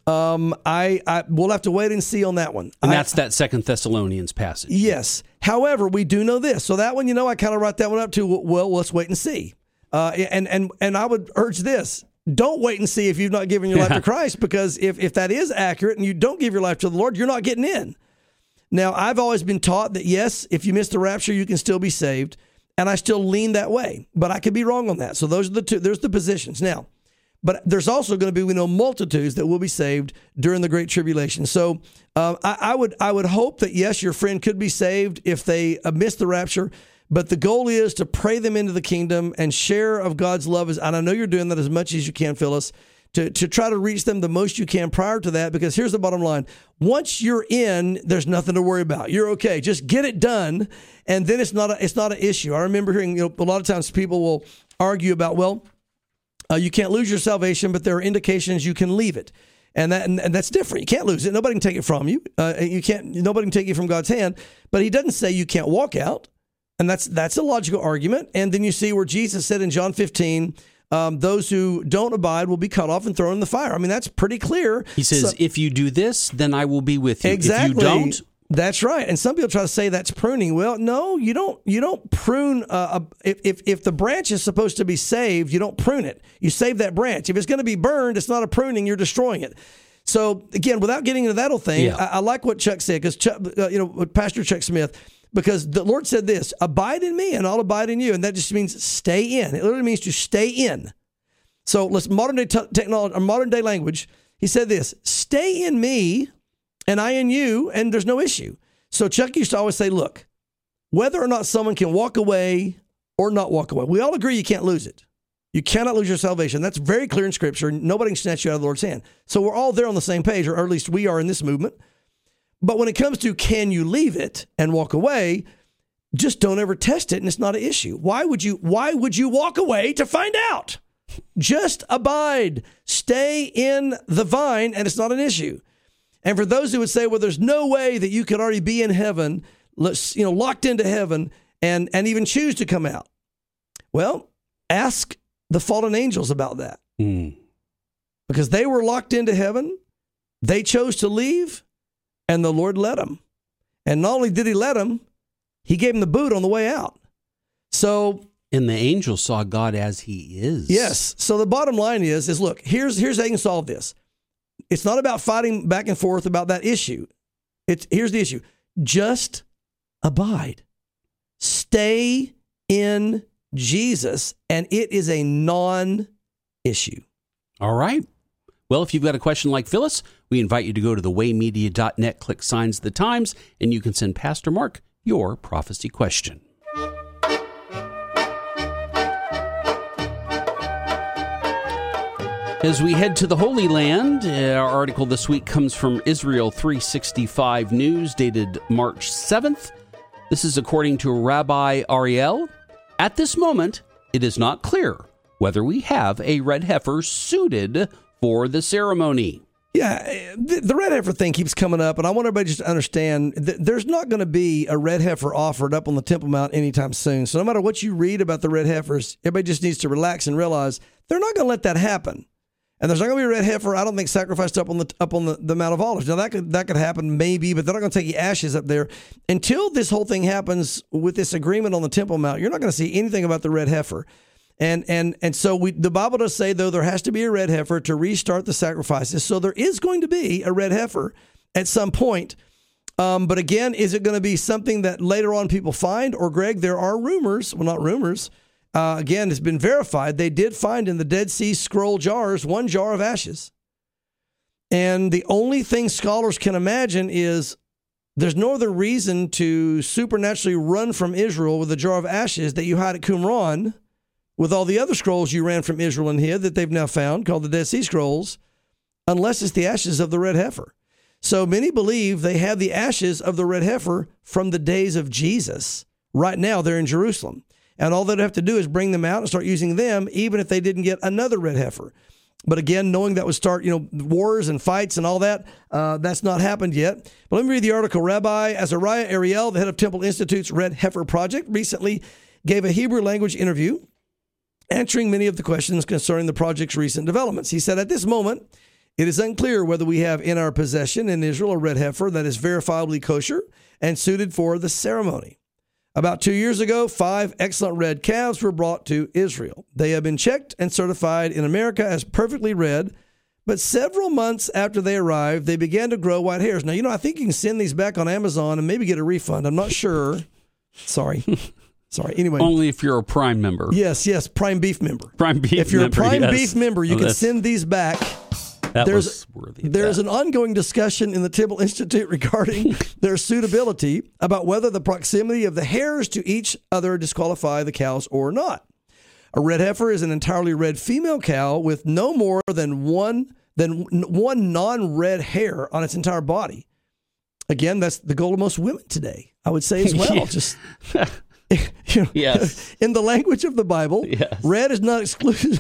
We'll have to wait and see on that one. And that's that 2 Thessalonians passage. Yes. However, we do know this. So that one, I kind of write that one up too. Well, let's wait and see. And I would urge this. Don't wait and see if you've not given your life to Christ, because if that is accurate and you don't give your life to the Lord, you're not getting in. Now, I've always been taught that, yes, if you miss the rapture, you can still be saved. And I still lean that way. But I could be wrong on that. So those are the two. There's the positions. Now, but there's also going to be, we know, multitudes that will be saved during the Great Tribulation. So I would hope that, yes, your friend could be saved if they miss the rapture. But the goal is to pray them into the kingdom and share of God's love. And I know you're doing that as much as you can, Phyllis, to try to reach them the most you can prior to that. Because here's the bottom line. Once you're in, there's nothing to worry about. You're okay. Just get it done. And then it's not an issue. I remember hearing, a lot of times people will argue about, you can't lose your salvation, but there are indications you can leave it. And that's different. You can't lose it. Nobody can take it from you. Nobody can take it from God's hand. But he doesn't say you can't walk out. And that's a logical argument. And then you see where Jesus said in John 15, those who don't abide will be cut off and thrown in the fire. I mean, that's pretty clear. He says, if you do this, then I will be with you. Exactly. If you don't. That's right. And some people try to say that's pruning. Well, no, you don't prune. If the branch is supposed to be saved, you don't prune it. You save that branch. If it's going to be burned, it's not a pruning. You're destroying it. So again, without getting into that whole thing, I like what Chuck said, because Pastor Chuck Smith, because the Lord said this: abide in me and I'll abide in you. And that just means stay in. It literally means to stay in. So let's modern day technology or modern day language. He said this: stay in me and I in you, and there's no issue. So Chuck used to always say, look, whether or not someone can walk away or not walk away, we all agree you can't lose it. You cannot lose your salvation. That's very clear in Scripture. Nobody can snatch you out of the Lord's hand. So we're all there on the same page, or at least we are in this movement. But when it comes to can you leave it and walk away, just don't ever test it, and it's not an issue. Why would you walk away to find out? Just abide. Stay in the vine, and it's not an issue. And for those who would say, well, there's no way that you could already be in heaven, locked into heaven, and even choose to come out. Well, ask the fallen angels about that. Because they were locked into heaven. They chose to leave, and the Lord let them. And not only did he let them, he gave them the boot on the way out. So, and the angels saw God as he is. Yes. So the bottom line is look, here's how you can solve this. It's not about fighting back and forth about that issue. Here's the issue. Just abide. Stay in Jesus, and it is a non-issue. All right. Well, if you've got a question like Phyllis, we invite you to go to thewaymedia.net, click Signs of the Times, and you can send Pastor Mark your prophecy question. As we head to the Holy Land, our article this week comes from Israel 365 News, dated March 7th. This is according to Rabbi Ariel. At this moment, it is not clear whether we have a red heifer suited for the ceremony. Yeah, the red heifer thing keeps coming up, and I want everybody just to understand that there's not going to be a red heifer offered up on the Temple Mount anytime soon. So no matter what you read about the red heifers, everybody just needs to relax and realize they're not going to let that happen. And there's not going to be a red heifer, I don't think, sacrificed up on the Mount of Olives. Now, that could happen, maybe, but they're not going to take the ashes up there. Until this whole thing happens with this agreement on the Temple Mount, you're not going to see anything about the red heifer. And so the Bible does say, though, there has to be a red heifer to restart the sacrifices. So there is going to be a red heifer at some point. But again, is it going to be something that later on people find? Or, Greg, there are rumors, well, not rumors, again, it's been verified. They did find in the Dead Sea Scroll jars 1 jar of ashes. And the only thing scholars can imagine is there's no other reason to supernaturally run from Israel with a jar of ashes that you hide at Qumran with all the other scrolls you ran from Israel and hid that they've now found, called the Dead Sea Scrolls, unless it's the ashes of the red heifer. So many believe they have the ashes of the red heifer from the days of Jesus. Right now, they're in Jerusalem. And all they'd have to do is bring them out and start using them, even if they didn't get another red heifer. But again, knowing that would start, wars and fights and all that, that's not happened yet. But let me read the article. Rabbi Azariah Ariel, the head of Temple Institute's Red Heifer Project, recently gave a Hebrew language interview answering many of the questions concerning the project's recent developments. He said, at this moment, it is unclear whether we have in our possession in Israel a red heifer that is verifiably kosher and suited for the ceremony. About 2 years ago, 5 excellent red calves were brought to Israel. They have been checked and certified in America as perfectly red, but several months after they arrived, they began to grow white hairs. Now, I think you can send these back on Amazon and maybe get a refund. I'm not sure. Sorry. Anyway. Only if you're a Prime member. Yes, Prime Beef member. Prime Beef member, if you're a Prime Beef member, you can send these back. There's an ongoing discussion in the Temple Institute regarding their suitability about whether the proximity of the hairs to each other disqualify the cows or not. A red heifer is an entirely red female cow with no more than one non-red hair on its entire body. Again, that's the goal of most women today, I would say as well. Yeah. Just yes. In the language of the Bible, yes. Red is not exclusive.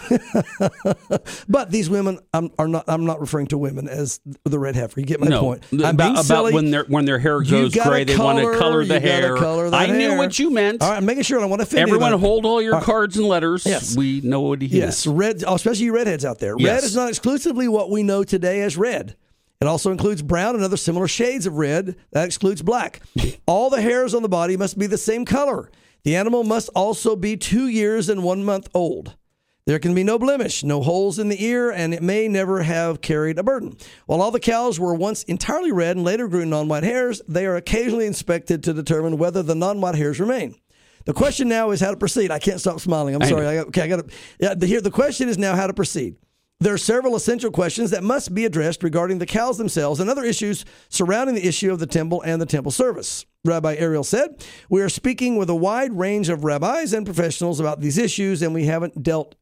But these women, I'm not referring to women as the red heifer. You get my point. About when their hair goes gray, they want to color the hair. I knew what you meant. All right, I'm making sure I don't want to offend everyone. Hold all your cards and letters. Yes. We know what he meant. Yes, red, especially you redheads out there. Red is not exclusively what we know today as red. It also includes brown and other similar shades of red. That excludes black. All the hairs on the body must be the same color. The animal must also be 2 years and 1 month old. There can be no blemish, no holes in the ear, and it may never have carried a burden. While all the cows were once entirely red and later grew non-white hairs, they are occasionally inspected to determine whether the non-white hairs remain. The question now is how to proceed. I can't stop smiling. I'm sorry. The question is now how to proceed. There are several essential questions that must be addressed regarding the cows themselves and other issues surrounding the issue of the temple and the temple service. Rabbi Ariel said, we are speaking with a wide range of rabbis and professionals about these issues and we haven't dealt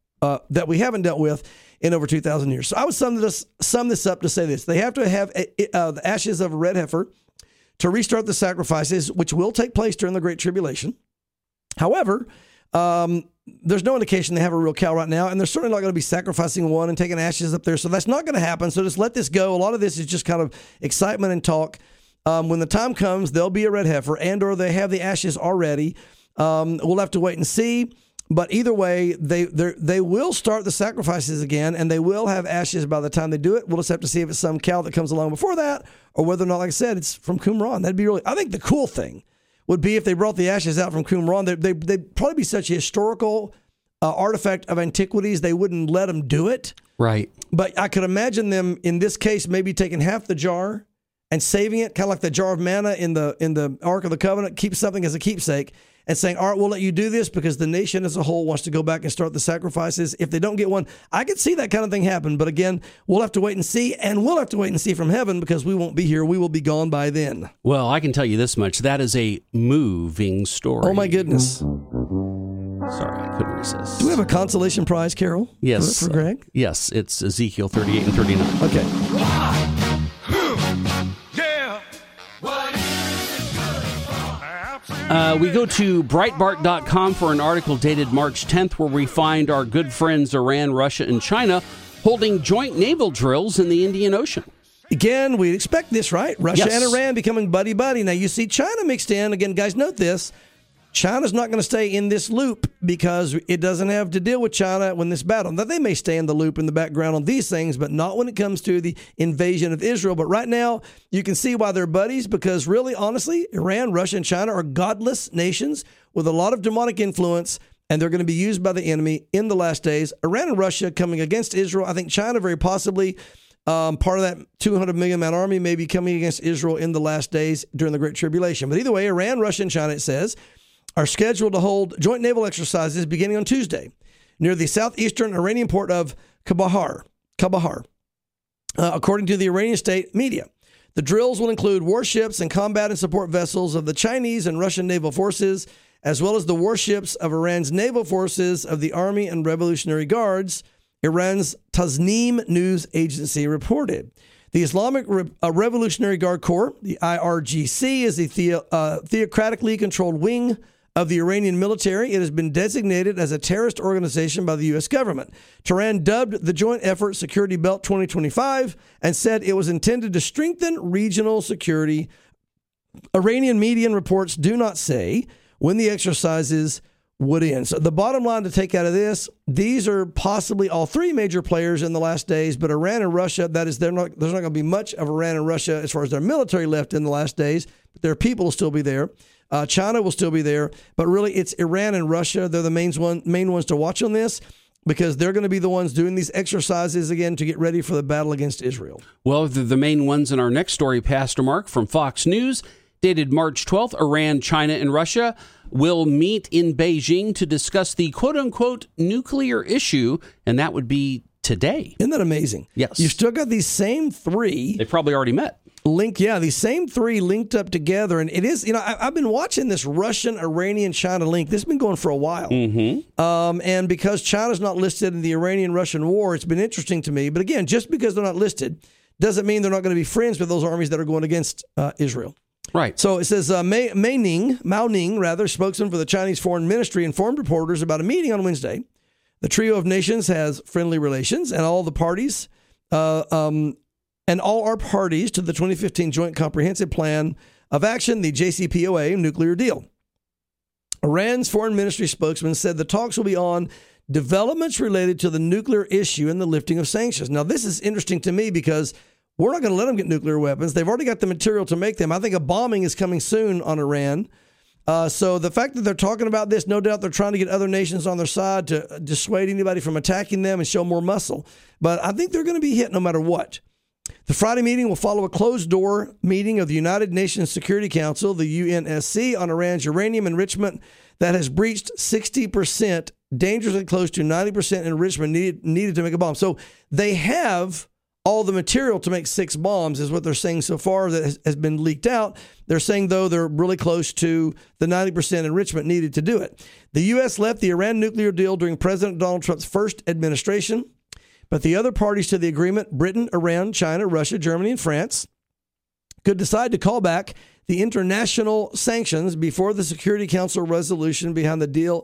with in over 2,000 years. So I would sum this up to say this. They have to have the ashes of a red heifer to restart the sacrifices, which will take place during the Great Tribulation. However, there's no indication they have a real cow right now, and they're certainly not going to be sacrificing one and taking ashes up there. So that's not going to happen. So just let this go. A lot of this is just kind of excitement and talk. When the time comes, there'll be a red heifer, and or they have the ashes already. We'll have to wait and see. But either way, they will start the sacrifices again, and they will have ashes by the time they do it. We'll just have to see if it's some cow that comes along before that, or whether or not, like I said, it's from Qumran. That'd be really. I think the cool thing would be if they brought the ashes out from Qumran. They'd probably be such a historical artifact of antiquities, they wouldn't let them do it. Right. But I could imagine them, in this case, maybe taking half the jar and saving it, kind of like the jar of manna in the Ark of the Covenant, keep something as a keepsake, and saying, all right, we'll let you do this because the nation as a whole wants to go back and start the sacrifices. If they don't get one, I could see that kind of thing happen. But again, we'll have to wait and see, and we'll have to wait and see from heaven because we won't be here. We will be gone by then. Well, I can tell you this much. That is a moving story. Oh, my goodness. Sorry, I couldn't resist. Do we have a consolation prize, Carol? Yes. For Greg? Yes, it's Ezekiel 38 and 39. Okay. We go to Breitbart.com for an article dated March 10th where we find our good friends Iran, Russia, and China holding joint naval drills in the Indian Ocean. Again, we'd expect this, right? Russia Yes. and Iran becoming buddy-buddy. Now, you see China mixed in. Again, guys, note this. China's not going to stay in this loop because it doesn't have to deal with China when this battle. Now, they may stay in the loop in the background on these things, but not when it comes to the invasion of Israel. But right now, you can see why they're buddies because really, honestly, Iran, Russia, and China are godless nations with a lot of demonic influence, and they're going to be used by the enemy in the last days. Iran and Russia coming against Israel. I think China very possibly part of that 200 million man army may be coming against Israel in the last days during the Great Tribulation. But either way, Iran, Russia, and China, it says, are scheduled to hold joint naval exercises beginning on Tuesday near the southeastern Iranian port of Kandahar. According to the Iranian state media, the drills will include warships and combat and support vessels of the Chinese and Russian naval forces, as well as the warships of Iran's naval forces of the Army and Revolutionary Guards, Iran's Tasnim news agency reported. The Islamic Revolutionary Guard Corps, the IRGC, is a theocratically controlled wing of the Iranian military. It has been designated as a terrorist organization by the U.S. government. Tehran dubbed the joint effort Security Belt 2025 and said it was intended to strengthen regional security. Iranian media reports do not say when the exercises would end. So the bottom line to take out of this, these are possibly all three major players in the last days, but Iran and Russia, that is, there's not going to be much of Iran and Russia as far as their military left in the last days, but their people will still be there. China will still be there, but really it's Iran and Russia. They're the main ones to watch on this, because they're going to be the ones doing these exercises again to get ready for the battle against Israel. Well, the main ones in our next story, Pastor Mark, from Fox News, dated March 12th, Iran, China, and Russia will meet in Beijing to discuss the quote-unquote nuclear issue, and that would be today. Isn't that amazing? Yes. You've still got these same three. They probably already met. These same three linked up together. And it is, I've been watching this Russian, Iranian, China link. This has been going for a while. Mm-hmm. And because China's not listed in the Iranian-Russian war, it's been interesting to me. But again, just because they're not listed doesn't mean they're not going to be friends with those armies that are going against Israel. Right. So it says Mao Ning, spokesman for the Chinese Foreign Ministry, informed reporters about a meeting on Wednesday. The trio of nations has friendly relations, and all the parties, and all are parties to the 2015 Joint Comprehensive Plan of Action, the JCPOA nuclear deal. Iran's Foreign Ministry spokesman said the talks will be on developments related to the nuclear issue and the lifting of sanctions. Now, this is interesting to me because we're not going to let them get nuclear weapons. They've already got the material to make them. I think a bombing is coming soon on Iran. So the fact that they're talking about this, no doubt they're trying to get other nations on their side to dissuade anybody from attacking them and show more muscle. But I think they're going to be hit no matter what. The Friday meeting will follow a closed-door meeting of the United Nations Security Council, the UNSC, on Iran's uranium enrichment that has breached 60%, dangerously close to 90% enrichment needed to make a bomb. So they have all the material to make 6 bombs is what they're saying so far that has been leaked out. They're saying, though, they're really close to the 90% enrichment needed to do it. The U.S. left the Iran nuclear deal during President Donald Trump's first administration, but the other parties to the agreement, Britain, Iran, China, Russia, Germany, and France, could decide to call back the international sanctions before the Security Council resolution behind the deal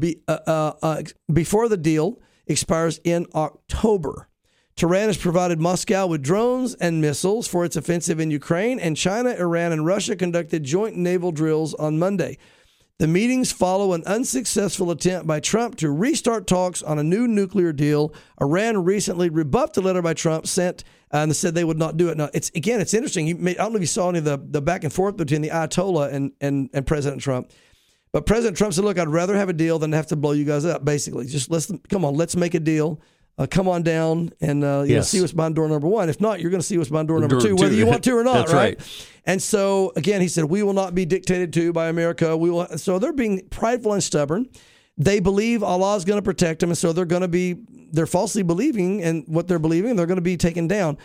before the deal expires in October. Tehran has provided Moscow with drones and missiles for its offensive in Ukraine, and China, Iran, and Russia conducted joint naval drills on Monday. The meetings follow an unsuccessful attempt by Trump to restart talks on a new nuclear deal. Iran recently rebuffed a letter by Trump sent and said they would not do it. Now, it's interesting. I don't know if you saw any of the back and forth between the Ayatollah and President Trump. But President Trump said, look, I'd rather have a deal than have to blow you guys up, basically. Just let's make a deal. Come on down and see what's behind door number 1. If not, you're going to see what's behind door number 2, whether you want to or not. That's right. And so, again, he said, we will not be dictated to by America. So they're being prideful and stubborn. They believe Allah is going to protect them, and so they're falsely believing in what they're believing. They're going to be taken down.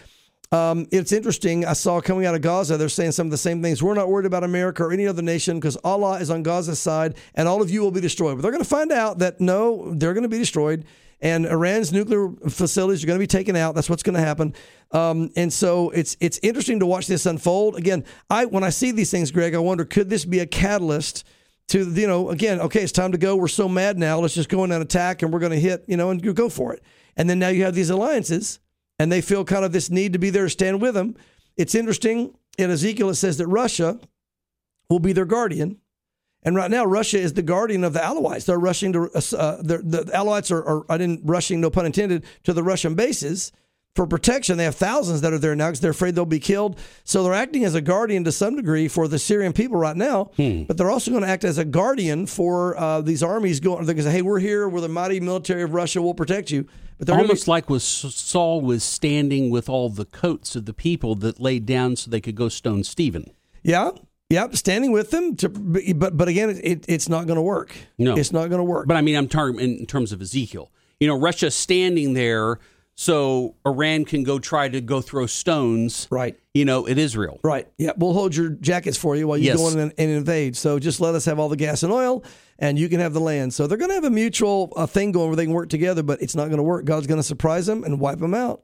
It's interesting. I saw coming out of Gaza, they're saying some of the same things. We're not worried about America or any other nation because Allah is on Gaza's side, and all of you will be destroyed. But they're going to find out that, no, they're going to be destroyed. And Iran's nuclear facilities are going to be taken out. That's what's going to happen. And so it's interesting to watch this unfold. Again, when I see these things, Greg, I wonder, could this be a catalyst to, okay, it's time to go. We're so mad now. Let's just go in and attack, and we're going to hit, and go for it. And then now you have these alliances, and they feel kind of this need to be there to stand with them. It's interesting. In Ezekiel, it says that Russia will be their guardian. And right now, Russia is the guardian of the Alawites. They're rushing to the Alawites are rushing, no pun intended, to the Russian bases for protection. They have thousands that are there now because they're afraid they'll be killed. So they're acting as a guardian to some degree for the Syrian people right now. But they're also going to act as a guardian for these armies. They're going to say, "Hey, we're here. We're the mighty military of Russia. We'll protect you." But they're almost like Saul was standing with all the coats of the people that laid down so they could go stone Stephen. Yeah. Yep, standing with them, but again, it's not going to work. No. It's not going to work. But I mean, I'm talking in terms of Ezekiel. Russia standing there so Iran can go try to go throw stones, right? At Israel. Right, yeah, we'll hold your jackets for you while you go in and invade. So just let us have all the gas and oil, and you can have the land. So they're going to have a mutual thing going where they can work together, but it's not going to work. God's going to surprise them and wipe them out.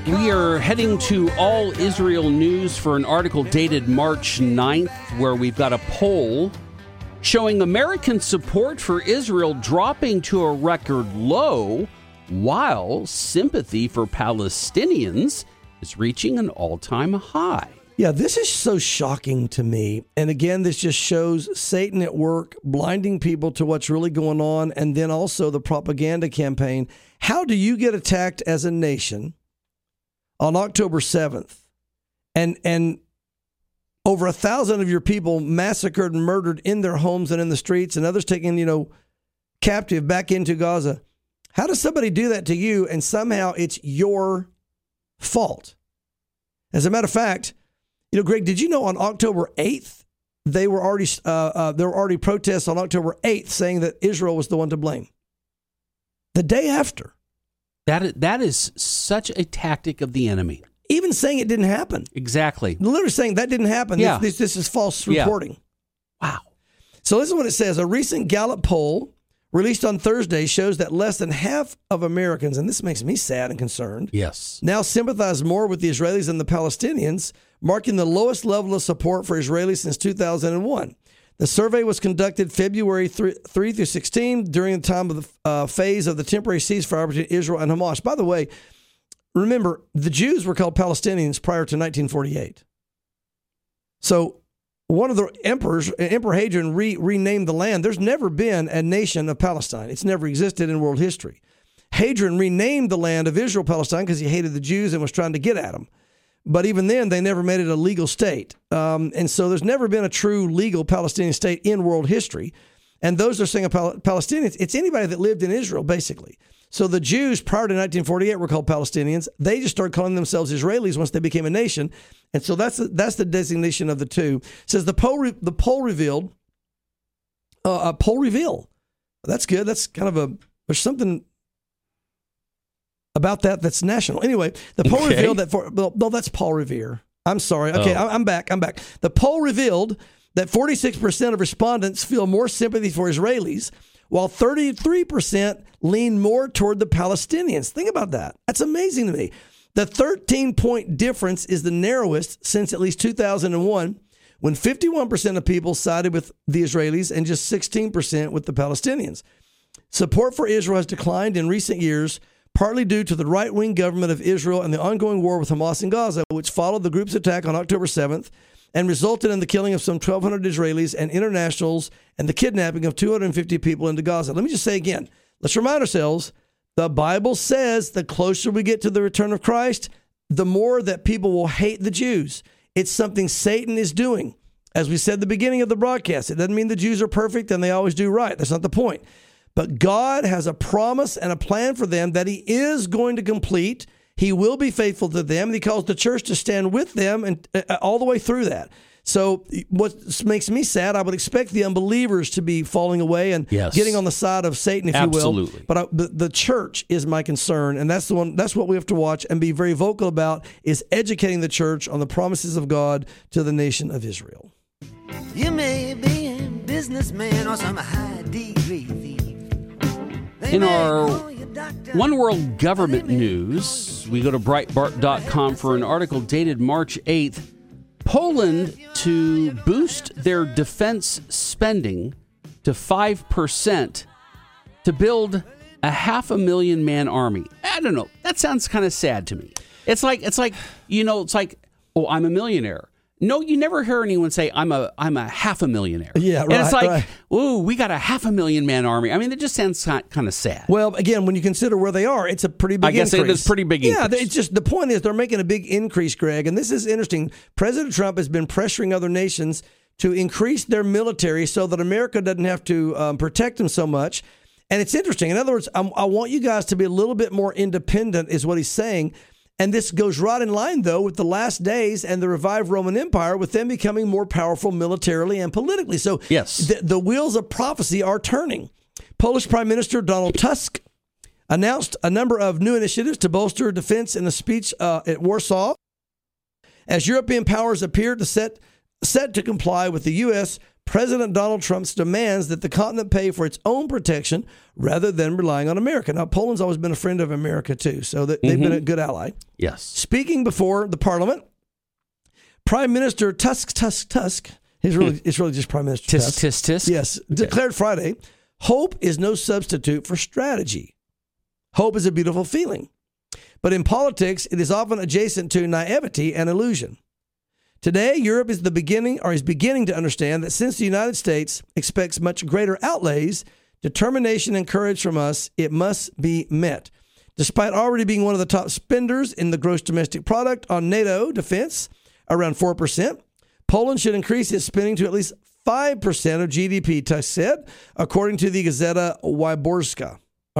We are heading to All Israel News for an article dated March 9th, where we've got a poll showing American support for Israel dropping to a record low, while sympathy for Palestinians is reaching an all-time high. Yeah, this is so shocking to me. And again, this just shows Satan at work, blinding people to what's really going on, and then also the propaganda campaign. How do you get attacked as a nation on October 7th and over 1,000 of your people massacred and murdered in their homes and in the streets, and others taken, captive back into Gaza? How does somebody do that to you and somehow it's your fault? As a matter of fact, Greg, did you know on October 8th, there were already protests on October 8th saying that Israel was the one to blame? The day after. That is such a tactic of the enemy. Even saying it didn't happen. Exactly. Literally saying that didn't happen. Yeah. This is false reporting. Wow. So this is what it says. A recent Gallup poll released on Thursday shows that less than half of Americans, and this makes me sad and concerned, yes, now sympathize more with the Israelis than the Palestinians, marking the lowest level of support for Israelis since 2001. The survey was conducted February 3 through 16 during the time of the phase of the temporary ceasefire between Israel and Hamas. By the way, remember, the Jews were called Palestinians prior to 1948. So one of the emperors, Emperor Hadrian, renamed the land. There's never been a nation of Palestine. It's never existed in world history. Hadrian renamed the land of Israel Palestine because he hated the Jews and was trying to get at them. But even then, they never made it a legal state. And so there's never been a true legal Palestinian state in world history. And those are saying Palestinians, it's anybody that lived in Israel, basically. So the Jews prior to 1948 were called Palestinians. They just started calling themselves Israelis once they became a nation. And so that's the designation of the two. It says the poll revealed, that's good. That's kind of there's something about that's national. Anyway, the poll revealed that that's Paul Revere. I'm sorry. Okay, I'm back. The poll revealed that 46% of respondents feel more sympathy for Israelis, while 33% lean more toward the Palestinians. Think about that. That's amazing to me. The 13-point difference is the narrowest since at least 2001, when 51% of people sided with the Israelis and just 16% with the Palestinians. Support for Israel has declined in recent years, partly due to the right-wing government of Israel and the ongoing war with Hamas in Gaza, which followed the group's attack on October 7th and resulted in the killing of some 1,200 Israelis and internationals and the kidnapping of 250 people into Gaza. Let me just say again, let's remind ourselves, the Bible says the closer we get to the return of Christ, the more that people will hate the Jews. It's something Satan is doing. As we said at the beginning of the broadcast, it doesn't mean the Jews are perfect and they always do right. That's not the point. But God has a promise and a plan for them that he is going to complete. He will be faithful to them. And he calls the church to stand with them and all the way through that. So what makes me sad, I would expect the unbelievers to be falling away and getting on the side of Satan, if you will. But the church is my concern, and that's what we have to watch and be very vocal about, is educating the church on the promises of God to the nation of Israel. You may be a businessman or some high degree thief. In our One World Government news, we go to Breitbart.com for an article dated March 8th. Poland to boost their defense spending to 5% to build a 500,000 man army. I don't know. That sounds kind of sad to me. It's like, oh, I'm a millionaire. No, you never hear anyone say, I'm a half a millionaire. Yeah, right. And it's like, ooh, we got a 500,000 man army. I mean, it just sounds kind of sad. Well, again, when you consider where they are, it's a pretty big increase. I guess it is pretty big increase. Yeah, it's just, the point is they're making a big increase, Greg. And this is interesting. President Trump has been pressuring other nations to increase their military so that America doesn't have to protect them so much. And it's interesting. In other words, I want you guys to be a little bit more independent, is what he's saying. And this goes right in line, though, with the last days and the revived Roman Empire, with them becoming more powerful militarily and politically. So yes, the wheels of prophecy are turning. Polish Prime Minister Donald Tusk announced a number of new initiatives to bolster defense in a speech at Warsaw, as European powers appear to set to comply with the U.S. President Donald Trump's demands that the continent pay for its own protection rather than relying on America. Now, Poland's always been a friend of America, too, so they've been a good ally. Yes. Speaking before the parliament, Prime Minister Tusk, it's really just Prime Minister Tusk. Yes, declared Friday, hope is no substitute for strategy. Hope is a beautiful feeling. But in politics, it is often adjacent to naivety and illusion. Today, Europe is beginning to understand that since the United States expects much greater outlays, determination and courage from us, it must be met. Despite already being one of the top spenders in the gross domestic product on NATO defense, around 4%, Poland should increase its spending to at least 5% of GDP, Tusk said, according to the Gazeta Wyborcza.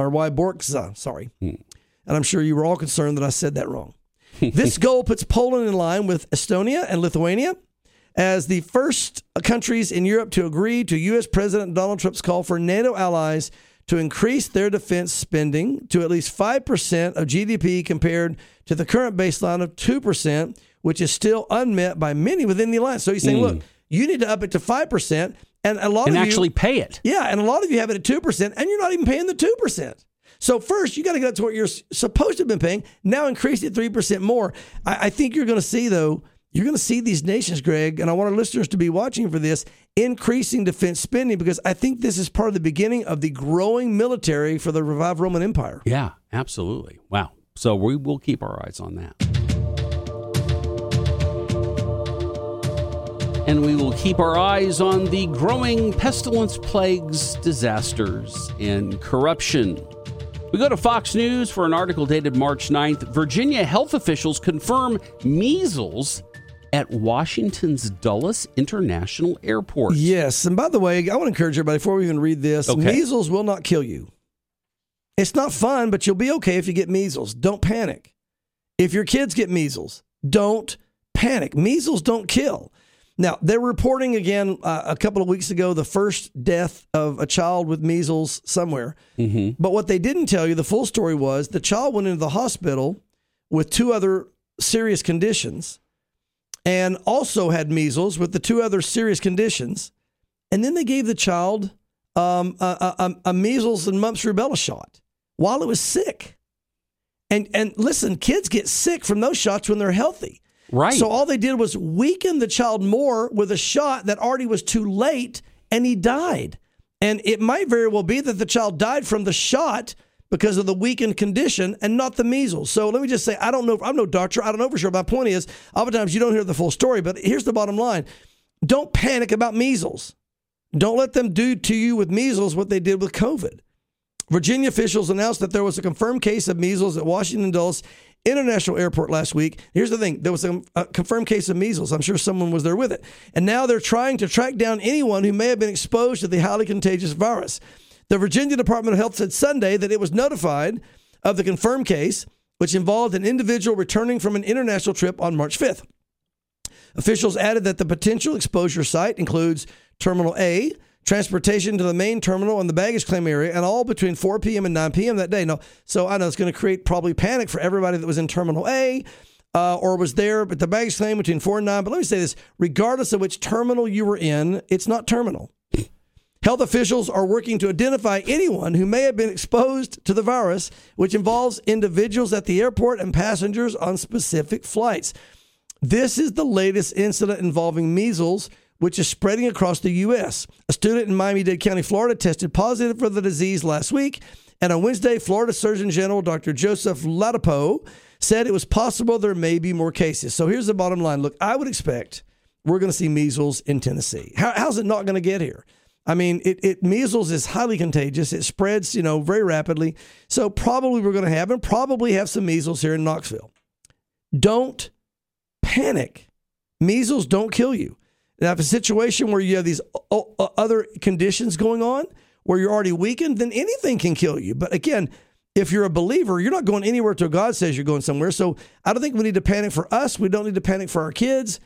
And I'm sure you were all concerned that I said that wrong. This goal puts Poland in line with Estonia and Lithuania as the first countries in Europe to agree to U.S. President Donald Trump's call for NATO allies to increase their defense spending to at least 5% of GDP compared to the current baseline of 2%, which is still unmet by many within the alliance. So he's saying, look, you need to up it to 5%, and a lot of you actually pay it. Yeah, and a lot of you have it at 2%, and you're not even paying the 2%. So first, you got to get up to what you're supposed to have been paying. Now increase it 3% more. I think you're going to see, though, these nations, Greg, and I want our listeners to be watching for this, increasing defense spending, because I think this is part of the beginning of the growing military for the revived Roman Empire. Yeah, absolutely. Wow. So we will keep our eyes on that. And we will keep our eyes on the growing pestilence, plagues, disasters, and corruption. We go to Fox News for an article dated March 9th. Virginia health officials confirm measles at Washington's Dulles International Airport. Yes, and by the way, I want to encourage everybody, before we even read this, measles will not kill you. It's not fun, but you'll be okay if you get measles. Don't panic. If your kids get measles, don't panic. Measles don't kill. Now, they're reporting again a couple of weeks ago the first death of a child with measles somewhere. Mm-hmm. But what they didn't tell you, the full story was the child went into the hospital with 2 other serious conditions and also had measles with the 2 other serious conditions. And then they gave the child a measles and mumps rubella shot while it was sick. And listen, kids get sick from those shots when they're healthy. Right. So all they did was weaken the child more with a shot that already was too late, and he died. And it might very well be that the child died from the shot because of the weakened condition and not the measles. So let me just say, I don't know. I'm no doctor. I don't know for sure. My point is, oftentimes you don't hear the full story, but here's the bottom line. Don't panic about measles. Don't let them do to you with measles what they did with COVID. Virginia officials announced that there was a confirmed case of measles at Washington Dulles International Airport last week. Here's the thing. There was a confirmed case of measles. I'm sure someone was there with it. And now they're trying to track down anyone who may have been exposed to the highly contagious virus. The Virginia Department of Health said Sunday that it was notified of the confirmed case, which involved an individual returning from an international trip on March 5th. Officials added that the potential exposure site includes Terminal A, transportation to the main terminal and the baggage claim area, and all between 4 p.m. and 9 p.m. that day. Now, so I know it's going to create probably panic for everybody that was in Terminal A or was there at the baggage claim between 4 and 9. But let me say this, regardless of which terminal you were in, it's not terminal. Health officials are working to identify anyone who may have been exposed to the virus, which involves individuals at the airport and passengers on specific flights. This is the latest incident involving measles, which is spreading across the U.S. A student in Miami-Dade County, Florida, tested positive for the disease last week. And on Wednesday, Florida Surgeon General Dr. Joseph Ladapo said it was possible there may be more cases. So here's the bottom line. Look, I would expect we're going to see measles in Tennessee. How's it not going to get here? I mean, measles is highly contagious. It spreads, very rapidly. So probably we're going to have some measles here in Knoxville. Don't panic. Measles don't kill you. Now, if a situation where you have these other conditions going on, where you're already weakened, then anything can kill you. But again, if you're a believer, you're not going anywhere till God says you're going somewhere. So I don't think we need to panic for us. We don't need to panic for our kids.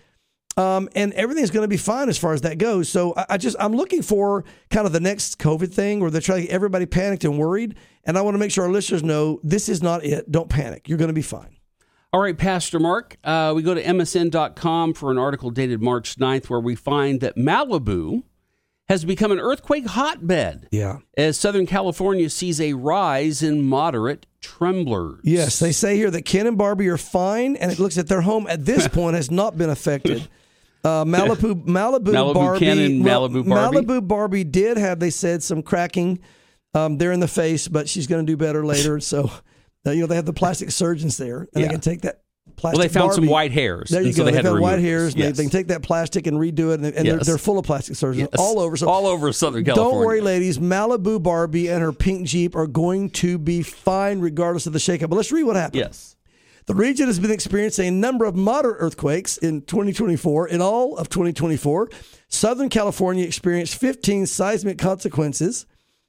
And everything's going to be fine as far as that goes. So I'm looking for kind of the next COVID thing where they're trying to get everybody panicked and worried. And I want to make sure our listeners know this is not it. Don't panic. You're going to be fine. All right, Pastor Mark, we go to MSN.com for an article dated March 9th where we find that Malibu has become an earthquake hotbed. Yeah. As Southern California sees a rise in moderate tremblers. Yes, they say here that Ken and Barbie are fine, and it looks at their home at this point has not been affected. Malibu Barbie, Ken and Malibu Barbie. Malibu Barbie did have, they said, some cracking there in the face, but she's going to do better later. So, they have the plastic surgeons there, and they can take that plastic. Well, they found Barbie. some white hairs. There you go. So they found white hairs. Yes. They can take that plastic and redo it, and they're full of plastic surgeons all over. So all over Southern California. Don't worry, ladies. Malibu Barbie and her pink Jeep are going to be fine regardless of the shakeup. But let's read what happened. Yes. The region has been experiencing a number of moderate earthquakes in 2024. In all of 2024, Southern California experienced 15 seismic sequences,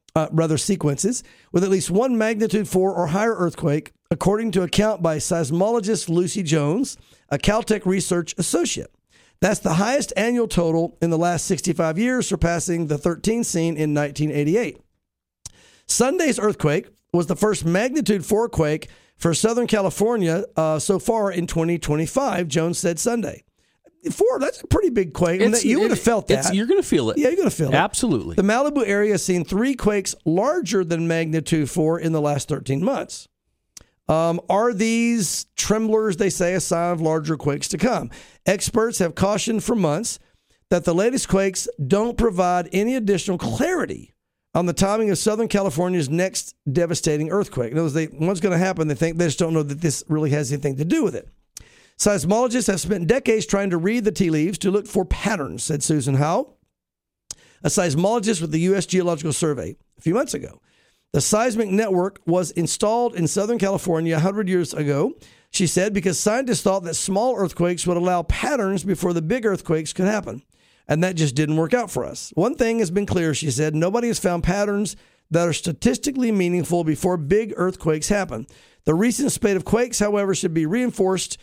with at least one magnitude 4 or higher earthquake, according to a count by seismologist Lucy Jones, a Caltech research associate. That's the highest annual total in the last 65 years, surpassing the 13 seen in 1988. Sunday's earthquake was the first magnitude 4 quake for Southern California so far in 2025, Jones said Sunday. 4, that's a pretty big quake. You would have felt that. You're going to feel it. Yeah, you're going to feel it. Absolutely. The Malibu area has seen 3 quakes larger than magnitude 4 in the last 13 months. Are these tremblers, they say, a sign of larger quakes to come? Experts have cautioned for months that the latest quakes don't provide any additional clarity on the timing of Southern California's next devastating earthquake. In other words, what's going to happen, they just don't know that this really has anything to do with it. Seismologists have spent decades trying to read the tea leaves to look for patterns, said Susan Howe, a seismologist with the U.S. Geological Survey, a few months ago. The seismic network was installed in Southern California 100 years ago, she said, because scientists thought that small earthquakes would allow patterns before the big earthquakes could happen. And that just didn't work out for us. One thing has been clear, she said, nobody has found patterns that are statistically meaningful before big earthquakes happen. The recent spate of quakes, however, should reinforce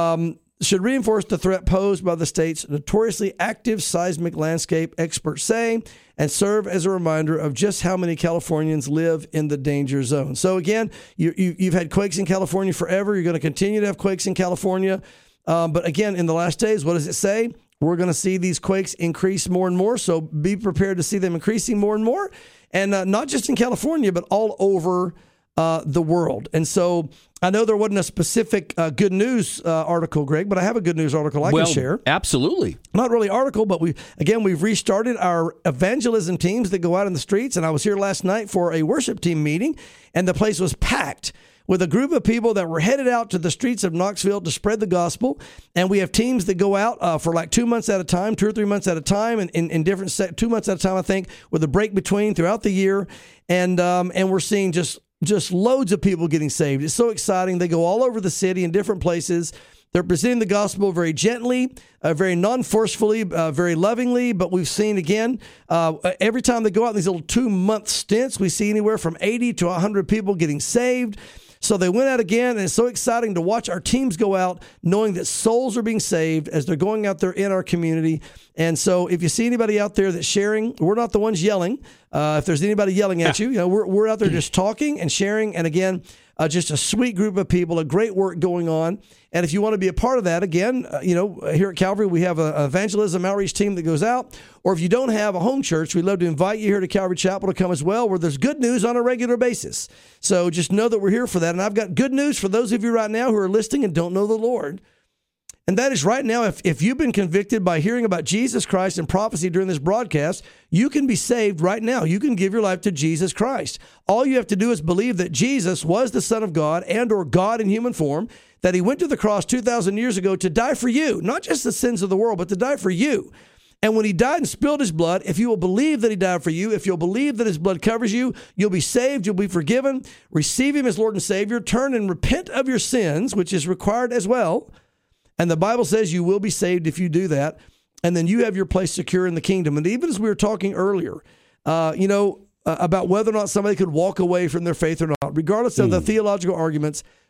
the threat posed by the state's notoriously active seismic landscape, experts say, and serve as a reminder of just how many Californians live in the danger zone. So again, you've had quakes in California forever. You're going to continue to have quakes in California. But again, in the last days, what does it say? We're going to see these quakes increase more and more. So be prepared to see them increasing more and more. And not just in California, but all over the world. And so I know there wasn't a specific good news article, Greg, but I have a good news article I can share. Absolutely. Not really article, but we've restarted our evangelism teams that go out in the streets. And I was here last night for a worship team meeting, and the place was packed with a group of people that were headed out to the streets of Knoxville to spread the gospel. And we have teams that go out for like 2 months at a time, 2 or 3 months at a time, and in different 2 months at a time, I think, with a break between throughout the year. And we're seeing just loads of people getting saved. It's so exciting. They go all over the city in different places. They're presenting the gospel very gently, very non-forcefully, very lovingly. But we've seen, again, every time they go out in these little 2-month stints, we see anywhere from 80 to 100 people getting saved. So they went out again, and it's so exciting to watch our teams go out knowing that souls are being saved as they're going out there in our community. And so if you see anybody out there that's sharing, we're not the ones yelling. If there's anybody yelling at you, we're out there just talking and sharing. And again, just a sweet group of people, a great work going on. And if you want to be a part of that, again, here at Calvary, we have an evangelism outreach team that goes out. Or if you don't have a home church, we'd love to invite you here to Calvary Chapel to come as well, where there's good news on a regular basis. So just know that we're here for that. And I've got good news for those of you right now who are listening and don't know the Lord. And that is right now, if you've been convicted by hearing about Jesus Christ and prophecy during this broadcast, you can be saved right now. You can give your life to Jesus Christ. All you have to do is believe that Jesus was the Son of God and or God in human form, that he went to the cross 2,000 years ago to die for you, not just the sins of the world, but to die for you. And when he died and spilled his blood, if you will believe that he died for you, if you'll believe that his blood covers you, you'll be saved, you'll be forgiven, receive him as Lord and Savior, turn and repent of your sins, which is required as well. And the Bible says you will be saved if you do that. And then you have your place secure in the kingdom. And even as we were talking earlier, about whether or not somebody could walk away from their faith or not, regardless of the theological arguments,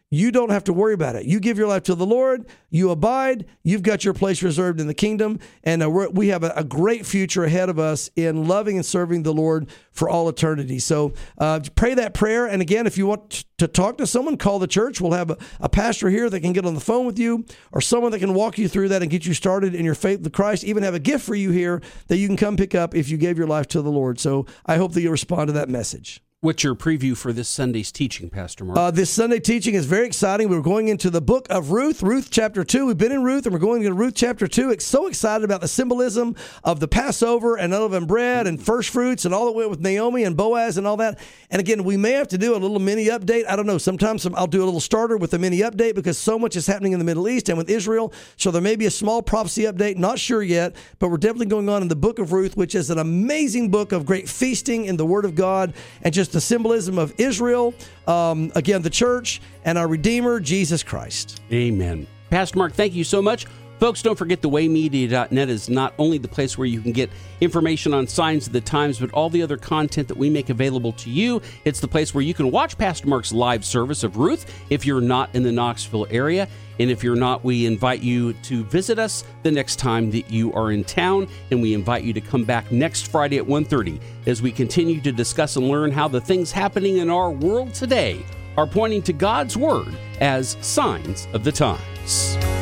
you don't have to worry about it. You give your life to the Lord, you abide, you've got your place reserved in the kingdom, and we have a great future ahead of us in loving and serving the Lord for all eternity. So pray that prayer, and again, if you want to talk to someone, call the church. We'll have a pastor here that can get on the phone with you, or someone that can walk you through that and get you started in your faith with Christ, even have a gift for you here that you can come pick up if you gave your life to the Lord. So I hope that you'll respond to that message. What's your preview for this Sunday's teaching, Pastor Mark? This Sunday teaching is very exciting. We're going into the book of Ruth, Ruth chapter 2. We've been in Ruth, and we're going into Ruth chapter 2. It's so excited about the symbolism of the Passover and unleavened bread and first fruits and all that went with Naomi and Boaz and all that. And again, we may have to do a little mini update. I don't know. Sometimes I'll do a little starter with a mini update because so much is happening in the Middle East and with Israel. So there may be a small prophecy update. Not sure yet, but we're definitely going on in the book of Ruth, which is an amazing book of great feasting in the Word of God and just the symbolism of Israel, again, the church, and our Redeemer, Jesus Christ. Amen. Pastor Mark, thank you so much. Folks, don't forget thewaymedia.net is not only the place where you can get information on Signs of the Times, but all the other content that we make available to you. It's the place where you can watch Pastor Mark's live service of Ruth if you're not in the Knoxville area. And if you're not, we invite you to visit us the next time that you are in town. And we invite you to come back next Friday at 1:30 as we continue to discuss and learn how the things happening in our world today are pointing to God's Word as signs of the times.